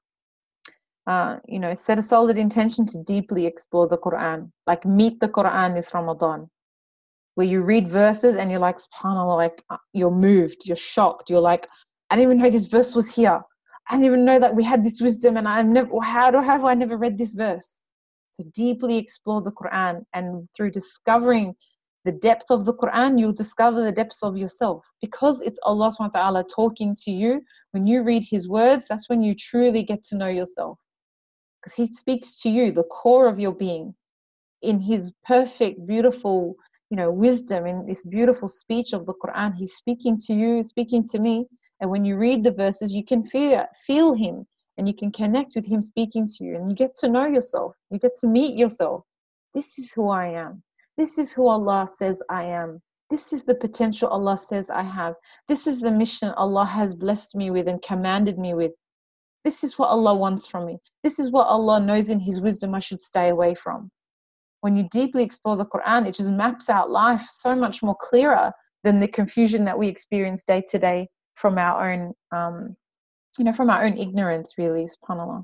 Uh, you know, set a solid intention to deeply explore the Quran. Like meet the Quran this Ramadan, where you read verses and you're like, subhanAllah, like you're moved, you're shocked. You're like, I didn't even know this verse was here. I didn't even know that we had this wisdom, and I've never, how do have I never read this verse? So deeply explore the Quran, and through discovering the depth of the Quran, you'll discover the depths of yourself, because it's Allah subhanahu wa ta'ala talking to you. When you read His words, that's when you truly get to know yourself, because He speaks to you, the core of your being, in His perfect, beautiful, you know, wisdom, in this beautiful speech of the Quran. He's speaking to you, speaking to me. And when you read the verses, you can feel feel Him, and you can connect with Him speaking to you, and you get to know yourself. You get to meet yourself. This is who I am. This is who Allah says I am. This is the potential Allah says I have. This is the mission Allah has blessed me with and commanded me with. This is what Allah wants from me. This is what Allah knows in His wisdom I should stay away from. When you deeply explore the Quran, it just maps out life so much more clearer than the confusion that we experience day to day from our own, um, you know, from our own ignorance, really, subhanAllah.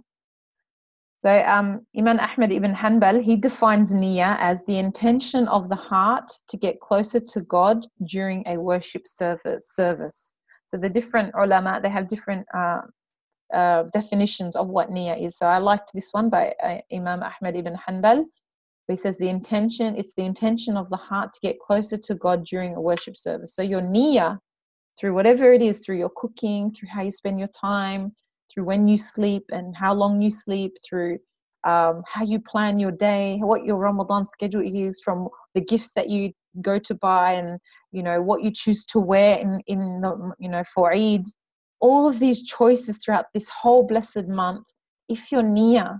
So um, Imam Ahmad ibn Hanbal, he defines niyyah as the intention of the heart to get closer to God during a worship service. service. So the different ulama, they have different uh, uh, definitions of what niyyah is. So I liked this one by uh, Imam Ahmad ibn Hanbal. He says the intention, it's the intention of the heart to get closer to God during a worship service. So your niyyah, through whatever it is, through your cooking, through how you spend your time, through when you sleep and how long you sleep, through um, how you plan your day, what your Ramadan schedule is, from the gifts that you go to buy, and you know what you choose to wear in in the, you know, for Eid. All of these choices throughout this whole blessed month, if your niyyah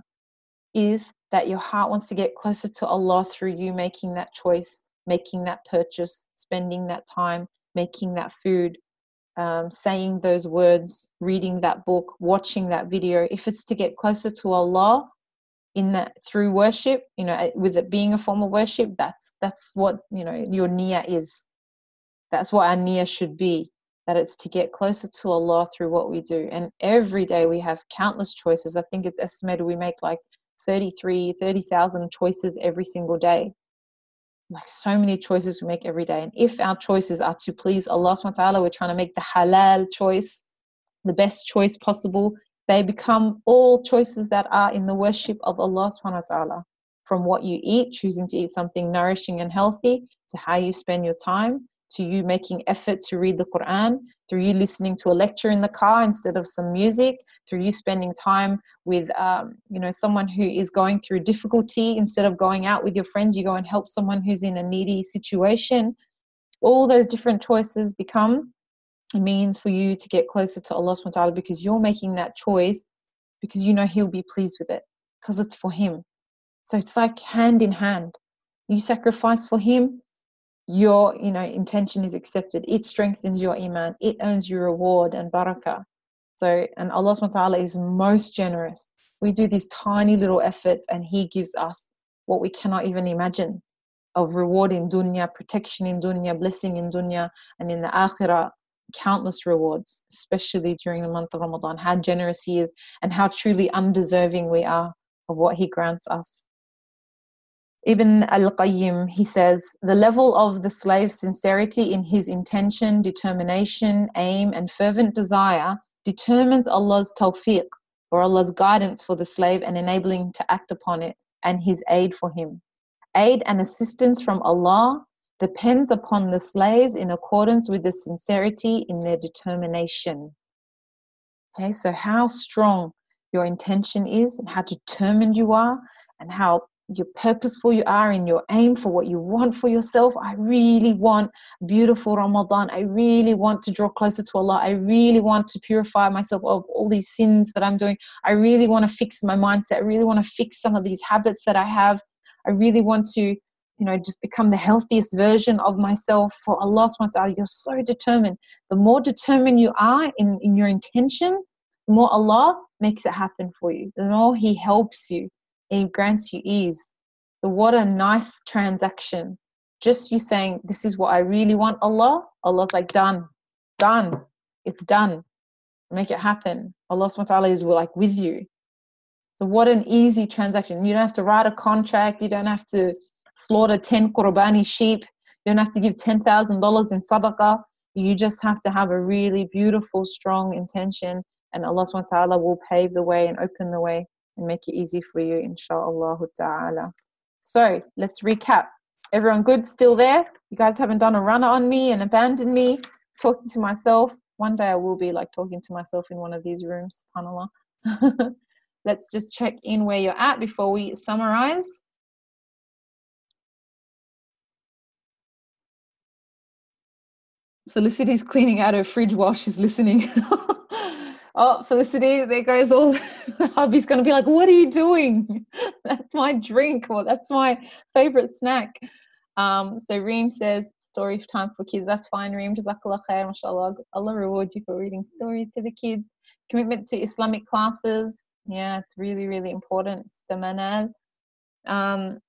is that your heart wants to get closer to Allah through you making that choice, making that purchase, spending that time, making that food, um, saying those words, reading that book, watching that video, if it's to get closer to Allah in that through worship, you know, with it being a form of worship, that's that's what, you know, your niyyah is. That's what our niyyah should be, that it's to get closer to Allah through what we do. And every day we have countless choices. I think it's estimated we make like thirty-three, thirty thousand choices every single day. Like so many choices we make every day. And if our choices are to please Allah subhanahu wa ta'ala, we're trying to make the halal choice, the best choice possible, they become all choices that are in the worship of Allah subhanahu wa ta'ala. From what you eat, choosing to eat something nourishing and healthy, to how you spend your time, to you making effort to read the Quran, through you listening to a lecture in the car instead of some music, through you spending time with um, you know, someone who is going through difficulty. Instead of going out with your friends, you go and help someone who's in a needy situation. All those different choices become a means for you to get closer to Allah subhanahu wa ta'ala, because you're making that choice because you know He'll be pleased with it, because it's for Him. So it's like hand in hand. You sacrifice for Him, your, you know, intention is accepted. It strengthens your iman. It earns you reward and barakah. So, and Allah subhanahu wa ta'ala is most generous. We do these tiny little efforts and He gives us what we cannot even imagine of reward in dunya, protection in dunya, blessing in dunya, and in the akhirah, countless rewards, especially during the month of Ramadan. How generous He is, and how truly undeserving we are of what He grants us. Ibn al-Qayyim, he says, the level of the slave's sincerity in his intention, determination, aim, and fervent desire determines Allah's tawfiq, or Allah's guidance for the slave, and enabling him to act upon it, and His aid for him. Aid and assistance from Allah depends upon the slaves in accordance with the sincerity in their determination. Okay, so how strong your intention is, and how determined you are, and how you're purposeful you are in your aim for what you want for yourself. I really want beautiful Ramadan. I really want to draw closer to Allah. I really want to purify myself of all these sins that I'm doing. I really want to fix my mindset. I really want to fix some of these habits that I have. I really want to, you know, just become the healthiest version of myself for Allah subhanahu wa ta'ala. You're so determined. The more determined you are in, in your intention, the more Allah makes it happen for you. The more He helps you. He grants you ease. So what a nice transaction just you saying, this is what I really want, Allah, Allah's like, done, done, it's done. Make it happen. Allah subhanahu wa ta'ala is like with you. So what an easy transaction. You don't have to write a contract. You don't have to slaughter ten qurbani sheep. You don't have to give ten thousand dollars in sadaqah. You just have to have a really beautiful, strong intention, and Allah subhanahu wa ta'ala will pave the way and open the way and make it easy for you, inshallah ta'ala. So let's recap. Everyone good? Still there? You guys haven't done a runner on me and abandoned me, talking to myself. One day I will be like talking to myself in one of these rooms, subhanAllah. Let's just check in where you're at before we summarize. Felicity's cleaning out her fridge while she's listening. Oh, Felicity, there goes all. Hubby's going to be like, what are you doing? That's my drink, or that's my favorite snack. Um, so Reem says, story time for kids. That's fine, Reem. Jazakallah khair, mashallah. Allah reward you for reading stories to the kids. Commitment to Islamic classes. Yeah, it's really, really important. It's the manaz. Um,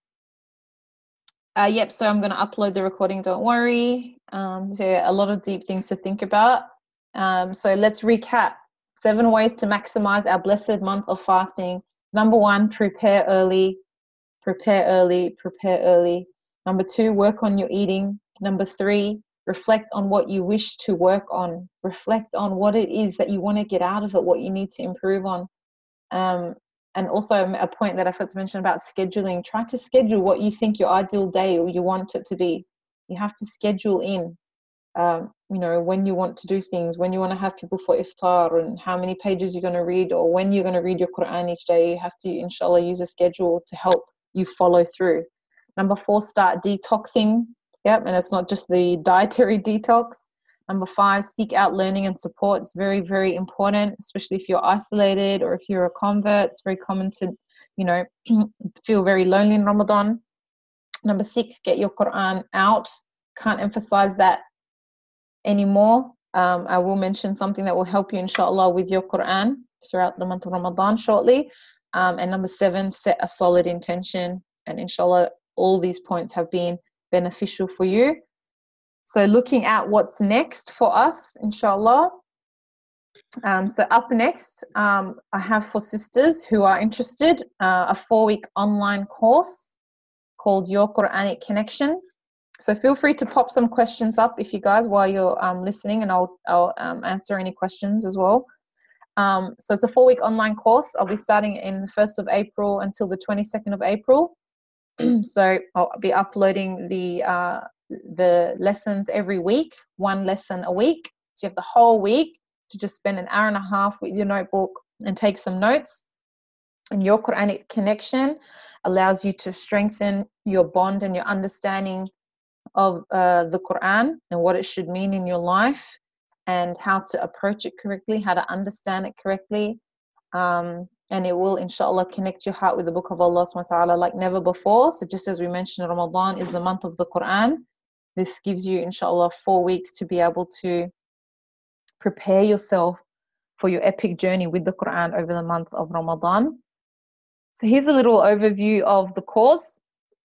uh, yep, so I'm going to upload the recording, don't worry. Um, so a lot of deep things to think about. Um, so let's recap. Seven ways to maximize our blessed month of fasting. Number one, prepare early. Prepare early, prepare early. Number two, work on your eating. Number three, reflect on what you wish to work on. Reflect on what it is that you want to get out of it, what you need to improve on. Um, and also a point that I forgot to mention about scheduling. Try to schedule what you think your ideal day or you want it to be. You have to schedule in, um, you know, when you want to do things, when you want to have people for iftar, and how many pages you're going to read, or when you're going to read your Quran each day. You have to, inshallah, use a schedule to help you follow through. Number four, start detoxing. Yep, and it's not just the dietary detox. Number five, seek out learning and support. It's very, very important, especially if you're isolated or if you're a convert. It's very common to, you know, feel very lonely in Ramadan. Number six, get your Quran out. Can't emphasize that anymore. Um, I will mention something that will help you, inshallah, with your Quran throughout the month of Ramadan shortly. Um, and number seven, set a solid intention. And inshallah, all these points have been beneficial for you. So looking at what's next for us, inshallah. Um, so up next, um, I have for sisters who are interested, uh, a four-week online course called Your Quranic Connection. So feel free to pop some questions up if you guys while you're um, listening, and I'll, I'll um, answer any questions as well. Um, so it's a four-week online course. I'll be starting in the first of April until the twenty-second of April. So I'll be uploading the uh, the lessons every week, one lesson a week. So you have the whole week to just spend an hour and a half with your notebook and take some notes. And Your Quranic Connection allows you to strengthen your bond and your understanding of uh, the Quran and what it should mean in your life, and how to approach it correctly, how to understand it correctly. Um, and it will, inshallah, connect your heart with the book of Allah subhanahu wa ta'ala like never before. So just as we mentioned, Ramadan is the month of the Quran. This gives you, inshallah, four weeks to be able to prepare yourself for your epic journey with the Quran over the month of Ramadan. So here's a little overview of the course.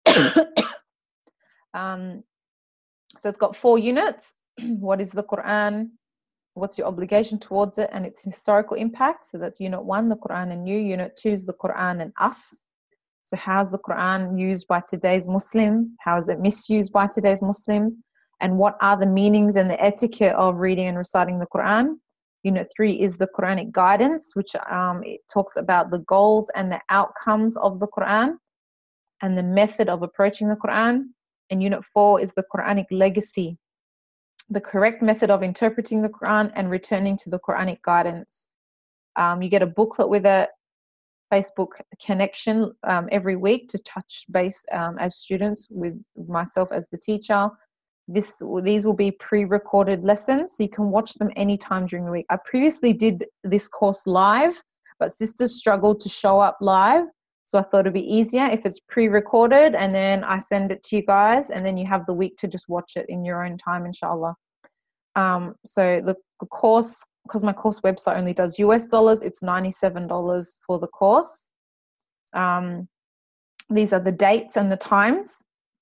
um, so it's got four units. What is the Quran? What's your obligation towards it and its historical impact? So that's unit one, the Quran and you. Unit two is the Quran and us. So how's the Quran used by today's Muslims? How is it misused by today's Muslims? And what are the meanings and the etiquette of reading and reciting the Quran? Unit three is the Quranic guidance, which um, it talks about the goals and the outcomes of the Quran and the method of approaching the Quran. And unit four is the Quranic legacy, the correct method of interpreting the Quran and returning to the Quranic guidance. Um, you get a booklet with a Facebook connection um, every week to touch base um, as students with myself as the teacher. This, these will be pre-recorded lessons, so you can watch them anytime during the week. I previously did this course live, but sisters struggled to show up live. So I thought it'd be easier if it's pre-recorded and then I send it to you guys, and then you have the week to just watch it in your own time, inshallah. Um, so the, the course, because my course website only does U S dollars, it's ninety-seven dollars for the course. Um, these are the dates and the times.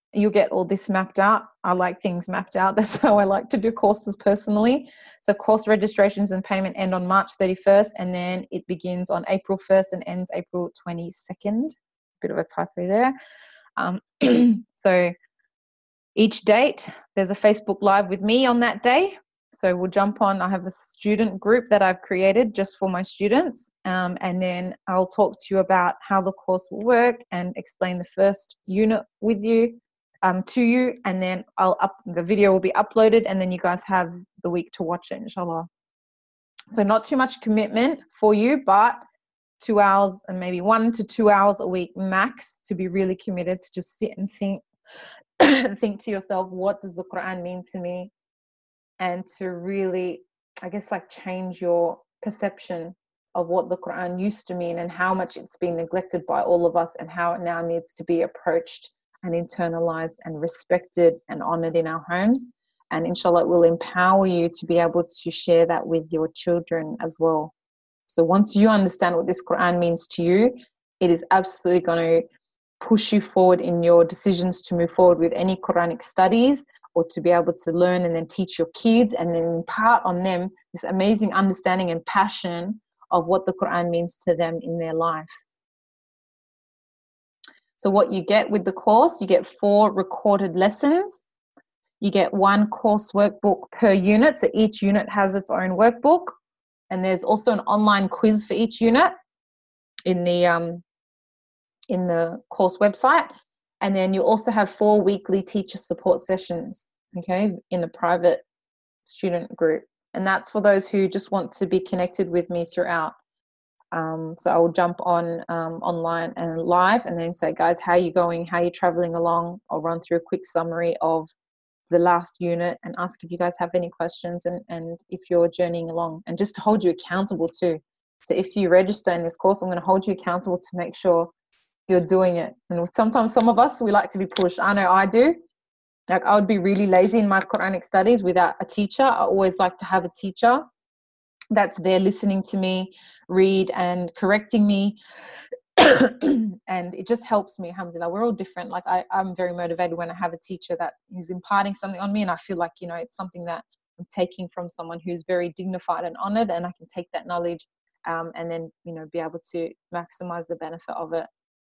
you'll get all this mapped out. I like things mapped out. That's how I like to do courses personally. So course registrations and payment end on March thirty-first, and then it begins on April first and ends April twenty-second. Bit of a typo there. Um, so each date, there's a Facebook Live with me on that day. So we'll jump on. I have a student group that I've created just for my students. Um, and then I'll talk to you about how the course will work and explain the first unit with you, um, to you. And then I'll up, the video will be uploaded, and then you guys have the week to watch it, inshallah. So not too much commitment for you, but two hours and maybe one to two hours a week max to be really committed to just sit and think, think to yourself, what does the Quran mean to me? And to really, I guess, like change your perception of what the Quran used to mean and how much it's been neglected by all of us, and how it now needs to be approached and internalized and respected and honored in our homes. And inshallah, it will empower you to be able to share that with your children as well. So once you understand what this Quran means to you, it is absolutely going to push you forward in your decisions to move forward with any Quranic studies, or to be able to learn and then teach your kids and then impart on them this amazing understanding and passion of what the Quran means to them in their life. So what you get with the course, you get four recorded lessons. You get one course workbook per unit. So each unit has its own workbook. And there's also an online quiz for each unit in the, um, in the course website. And then you also have four weekly teacher support sessions, okay, in a private student group. And that's for those who just want to be connected with me throughout. Um, so I will jump on um, online and live and then say, guys, how are you going? How are you traveling along? I'll run through a quick summary of the last unit and ask if you guys have any questions, and, and if you're journeying along, and just to hold you accountable too. So if you register in this course, I'm going to hold you accountable to make sure you're doing it. And sometimes some of us, we like to be pushed. I know I do. Like, I would be really lazy in my Quranic studies without a teacher. I always like to have a teacher that's there listening to me read and correcting me. And it just helps me, alhamdulillah. We're all different. Like I, I'm very motivated when I have a teacher that is imparting something on me, and I feel like, you know, it's something that I'm taking from someone who's very dignified and honored, and I can take that knowledge um, and then, you know, be able to maximize the benefit of it.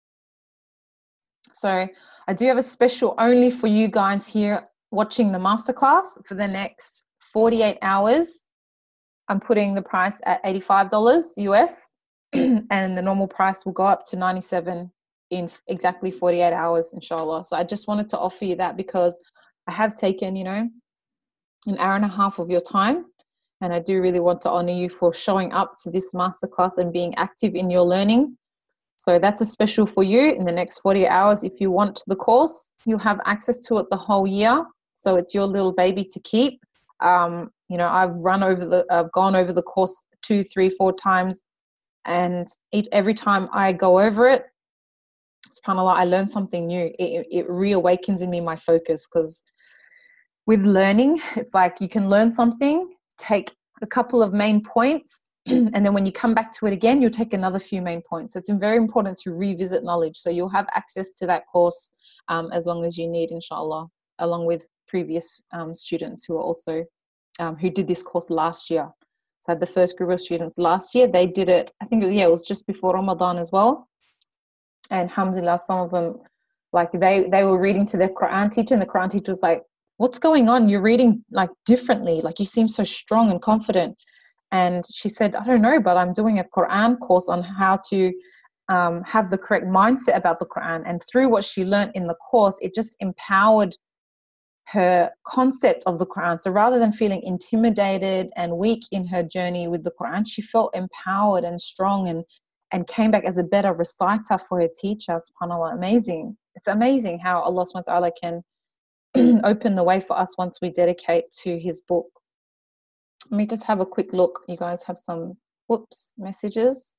So I do have a special only for you guys here watching the masterclass. For the next forty-eight hours, I'm putting the price at eighty-five dollars U S, and the normal price will go up to ninety-seven in exactly forty-eight hours, inshallah. So I just wanted to offer you that because I have taken, you know, an hour and a half of your time, and I do really want to honor you for showing up to this masterclass and being active in your learning. So that's a special for you in the next forty hours. If you want the course, you'll have access to it the whole year. So it's your little baby to keep. Um, you know, I've run over the, I've gone over the course two, three, four times. And each, every time I go over it, subhanAllah, I learn something new. It, it reawakens in me my focus, because with learning, it's like you can learn something, take a couple of main points, and then when you come back to it again, you'll take another few main points. So it's very important to revisit knowledge. So you'll have access to that course um, as long as you need, inshallah, along with previous um, students who are also, um, who did this course last year. So I had the first group of students last year. They did it, I think, yeah, it was just before Ramadan as well. And alhamdulillah, some of them, like they, they were reading to their Quran teacher, and the Quran teacher was like, what's going on? You're reading like differently. Like you seem so strong and confident. And she said, I don't know, but I'm doing a Quran course on how to um, have the correct mindset about the Quran. And through what she learned in the course, it just empowered her concept of the Quran. So rather than feeling intimidated and weak in her journey with the Quran, she felt empowered and strong, and, and came back as a better reciter for her teacher. SubhanAllah, amazing. It's amazing how Allah subhanahu wa ta'ala can open the way for us once we dedicate to his book. Let me just have a quick look. You guys have some, whoops, messages.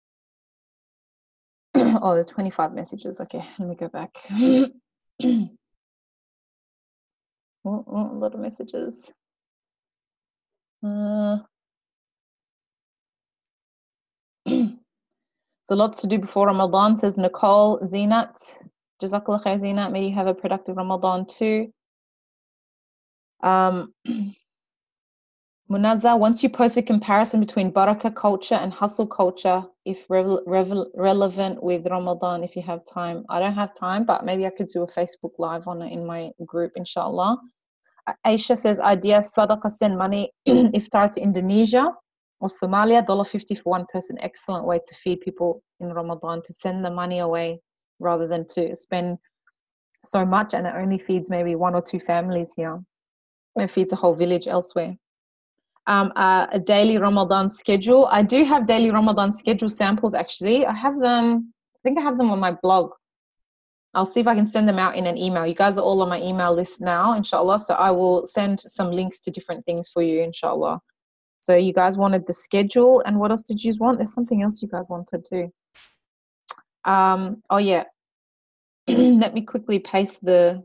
Oh, there's twenty-five messages. Okay, let me go back. oh, oh, a lot of messages. Uh, so lots to do before Ramadan, says Nicole Zinat. Jazakallah khair, Zina. May you have a productive Ramadan too. Um, Munaza, once you post a comparison between Barakah culture and hustle culture, if re- re- relevant with Ramadan, if you have time. I don't have time, but maybe I could do a Facebook Live on it in my group, inshallah. Aisha says, idea sadaqah, send money iftar to Indonesia or Somalia, one dollar fifty for one person. Excellent way to feed people in Ramadan, to send the money away rather than to spend so much and it only feeds maybe one or two families here. It feeds a whole village elsewhere. Um, uh, a daily Ramadan schedule. I do have daily Ramadan schedule samples actually. I have them, I think I have them on my blog. I'll see if I can send them out in an email. You guys are all on my email list now, inshallah. So I will send some links to different things for you, inshallah. So you guys wanted the schedule, and what else did you want? There's something else you guys wanted too. Um, oh yeah. Let me quickly paste the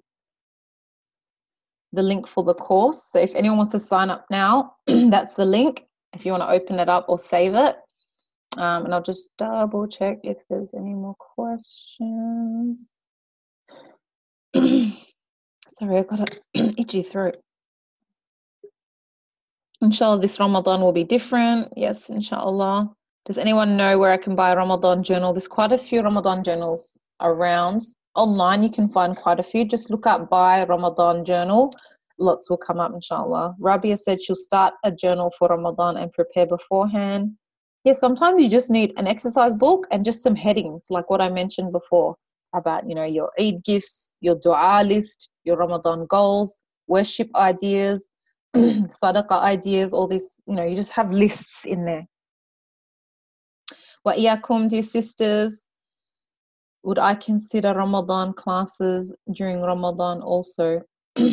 the link for the course. So if anyone wants to sign up now, that's the link. If you want to open it up or save it. Um, and I'll just double check if there's any more questions. Sorry, I got an itchy throat. Inshallah, this Ramadan will be different. Yes, inshallah. Does anyone know where I can buy a Ramadan journal? There's quite a few Ramadan journals around. Online, you can find quite a few. Just look up buy Ramadan journal. Lots will come up, inshallah. Rabia said she'll start a journal for Ramadan and prepare beforehand. Yeah, sometimes you just need an exercise book and just some headings, like what I mentioned before about, you know, your Eid gifts, your dua list, your Ramadan goals, worship ideas, sadaqah ideas, all this, you know, you just have lists in there. Wa iyakum, dear sisters, would I consider Ramadan classes during Ramadan also?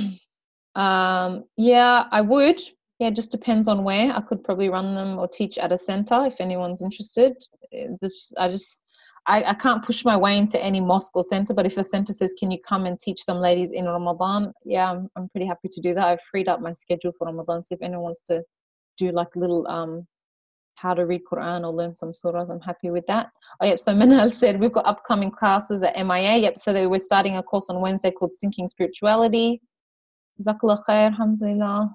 um, yeah, I would. Yeah, it just depends on where. I could probably run them or teach at a center if anyone's interested. This, I just, I, I can't push my way into any mosque or center, but if a center says, can you come and teach some ladies in Ramadan? Yeah, I'm, I'm pretty happy to do that. I've freed up my schedule for Ramadan. So if anyone wants to do like little, um, how to read Quran or learn some surahs, I'm happy with that. Oh, yep. So Manal said we've got upcoming classes at M I A. Yep. So they, we're starting a course on Wednesday called Sinking Spirituality. Jazakallah khair, alhamdulillah.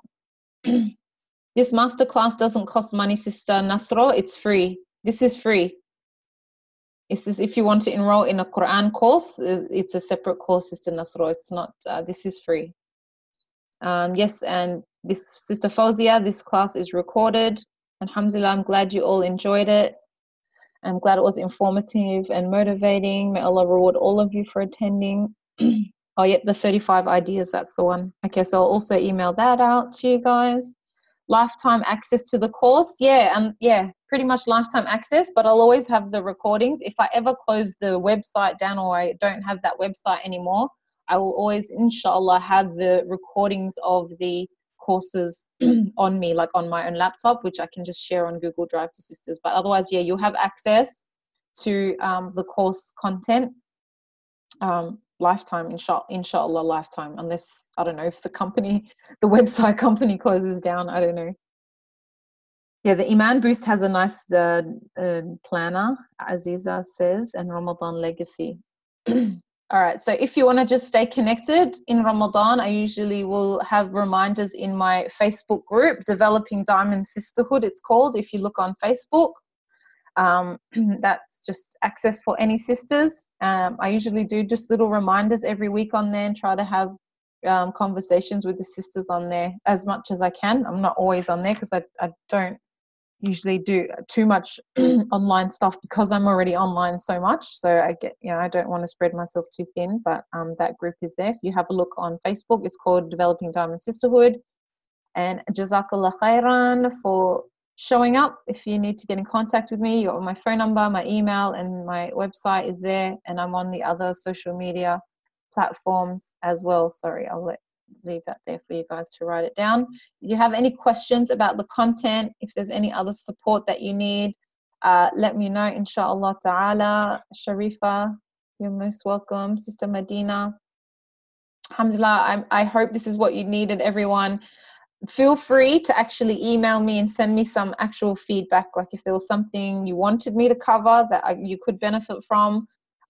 This masterclass doesn't cost money, Sister Nasro. It's free. This is free. It's as if you want to enroll in a Quran course, it's a separate course, Sister Nasro. It's not, uh, this is free. Um, yes, and this Sister Fawzia, this class is recorded. Alhamdulillah, I'm glad you all enjoyed it. I'm glad it was informative and motivating. May Allah reward all of you for attending. Oh, yep, the thirty-five ideas, that's the one. Okay, so I'll also email that out to you guys. Lifetime access to the course. Yeah, and yeah, pretty much lifetime access, but I'll always have the recordings. If I ever close the website down or I don't have that website anymore, I will always, inshallah, have the recordings of the courses on me, like on my own laptop, which I can just share on Google Drive to sisters. But otherwise, yeah, you'll have access to um, the course content um, lifetime, inshallah, inshallah, lifetime, unless, I don't know, if the company, the website company closes down, I don't know. Yeah, the Iman Boost has a nice uh, uh, planner, Aziza says, and Ramadan Legacy. All right, so if you want to just stay connected in Ramadan, I usually will have reminders in my Facebook group, Developing Diamond Sisterhood, it's called, if you look on Facebook. Um, that's just access for any sisters. Um, I usually do just little reminders every week on there and try to have um, conversations with the sisters on there as much as I can. I'm not always on there because I, I don't usually do too much online stuff because I'm already online so much. So I get, you know, I don't want to spread myself too thin, but um, that group is there. If you have a look on Facebook, it's called Developing Diamond Sisterhood. And Jazakallah khairan for showing up. If you need to get in contact with me, you're on my phone number, my email, and my website is there. And I'm on the other social media platforms as well. Sorry, I'll let leave that there for you guys to write it down. If you have any questions about the content, if there's any other support that you need, uh, let me know, inshallah ta'ala. Sharifa, you're most welcome. Sister Medina, alhamdulillah, I, I hope this is what you needed, everyone. Feel free to actually email me and send me some actual feedback, like if there was something you wanted me to cover that I, you could benefit from.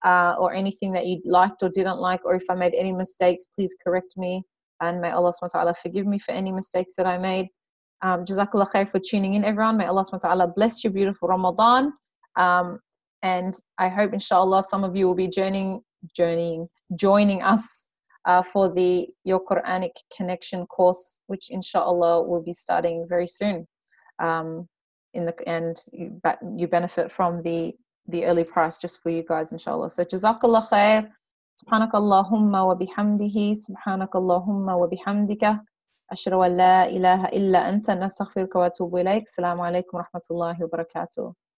uh, or anything that you liked or didn't like, or if I made any mistakes, please correct me. And may Allah subhanahu wa ta'ala forgive me for any mistakes that I made. Um, Jazakallah khair for tuning in, everyone. May Allah subhanahu wa ta'ala bless your beautiful Ramadan. Um, and I hope, inshallah, some of you will be journeying, journeying, joining us uh, for the Your Quranic Connection course, which inshallah will be starting very soon. Um, in the and you, you benefit from the the early price just for you guys, inshallah. So Jazakallah khair. سبحانك اللهم وبحمده سبحانك اللهم وبحمدك أشهد أن لا إله إلا أنت نستغفرك ونتوب إليك. السلام عليكم ورحمة الله وبركاته.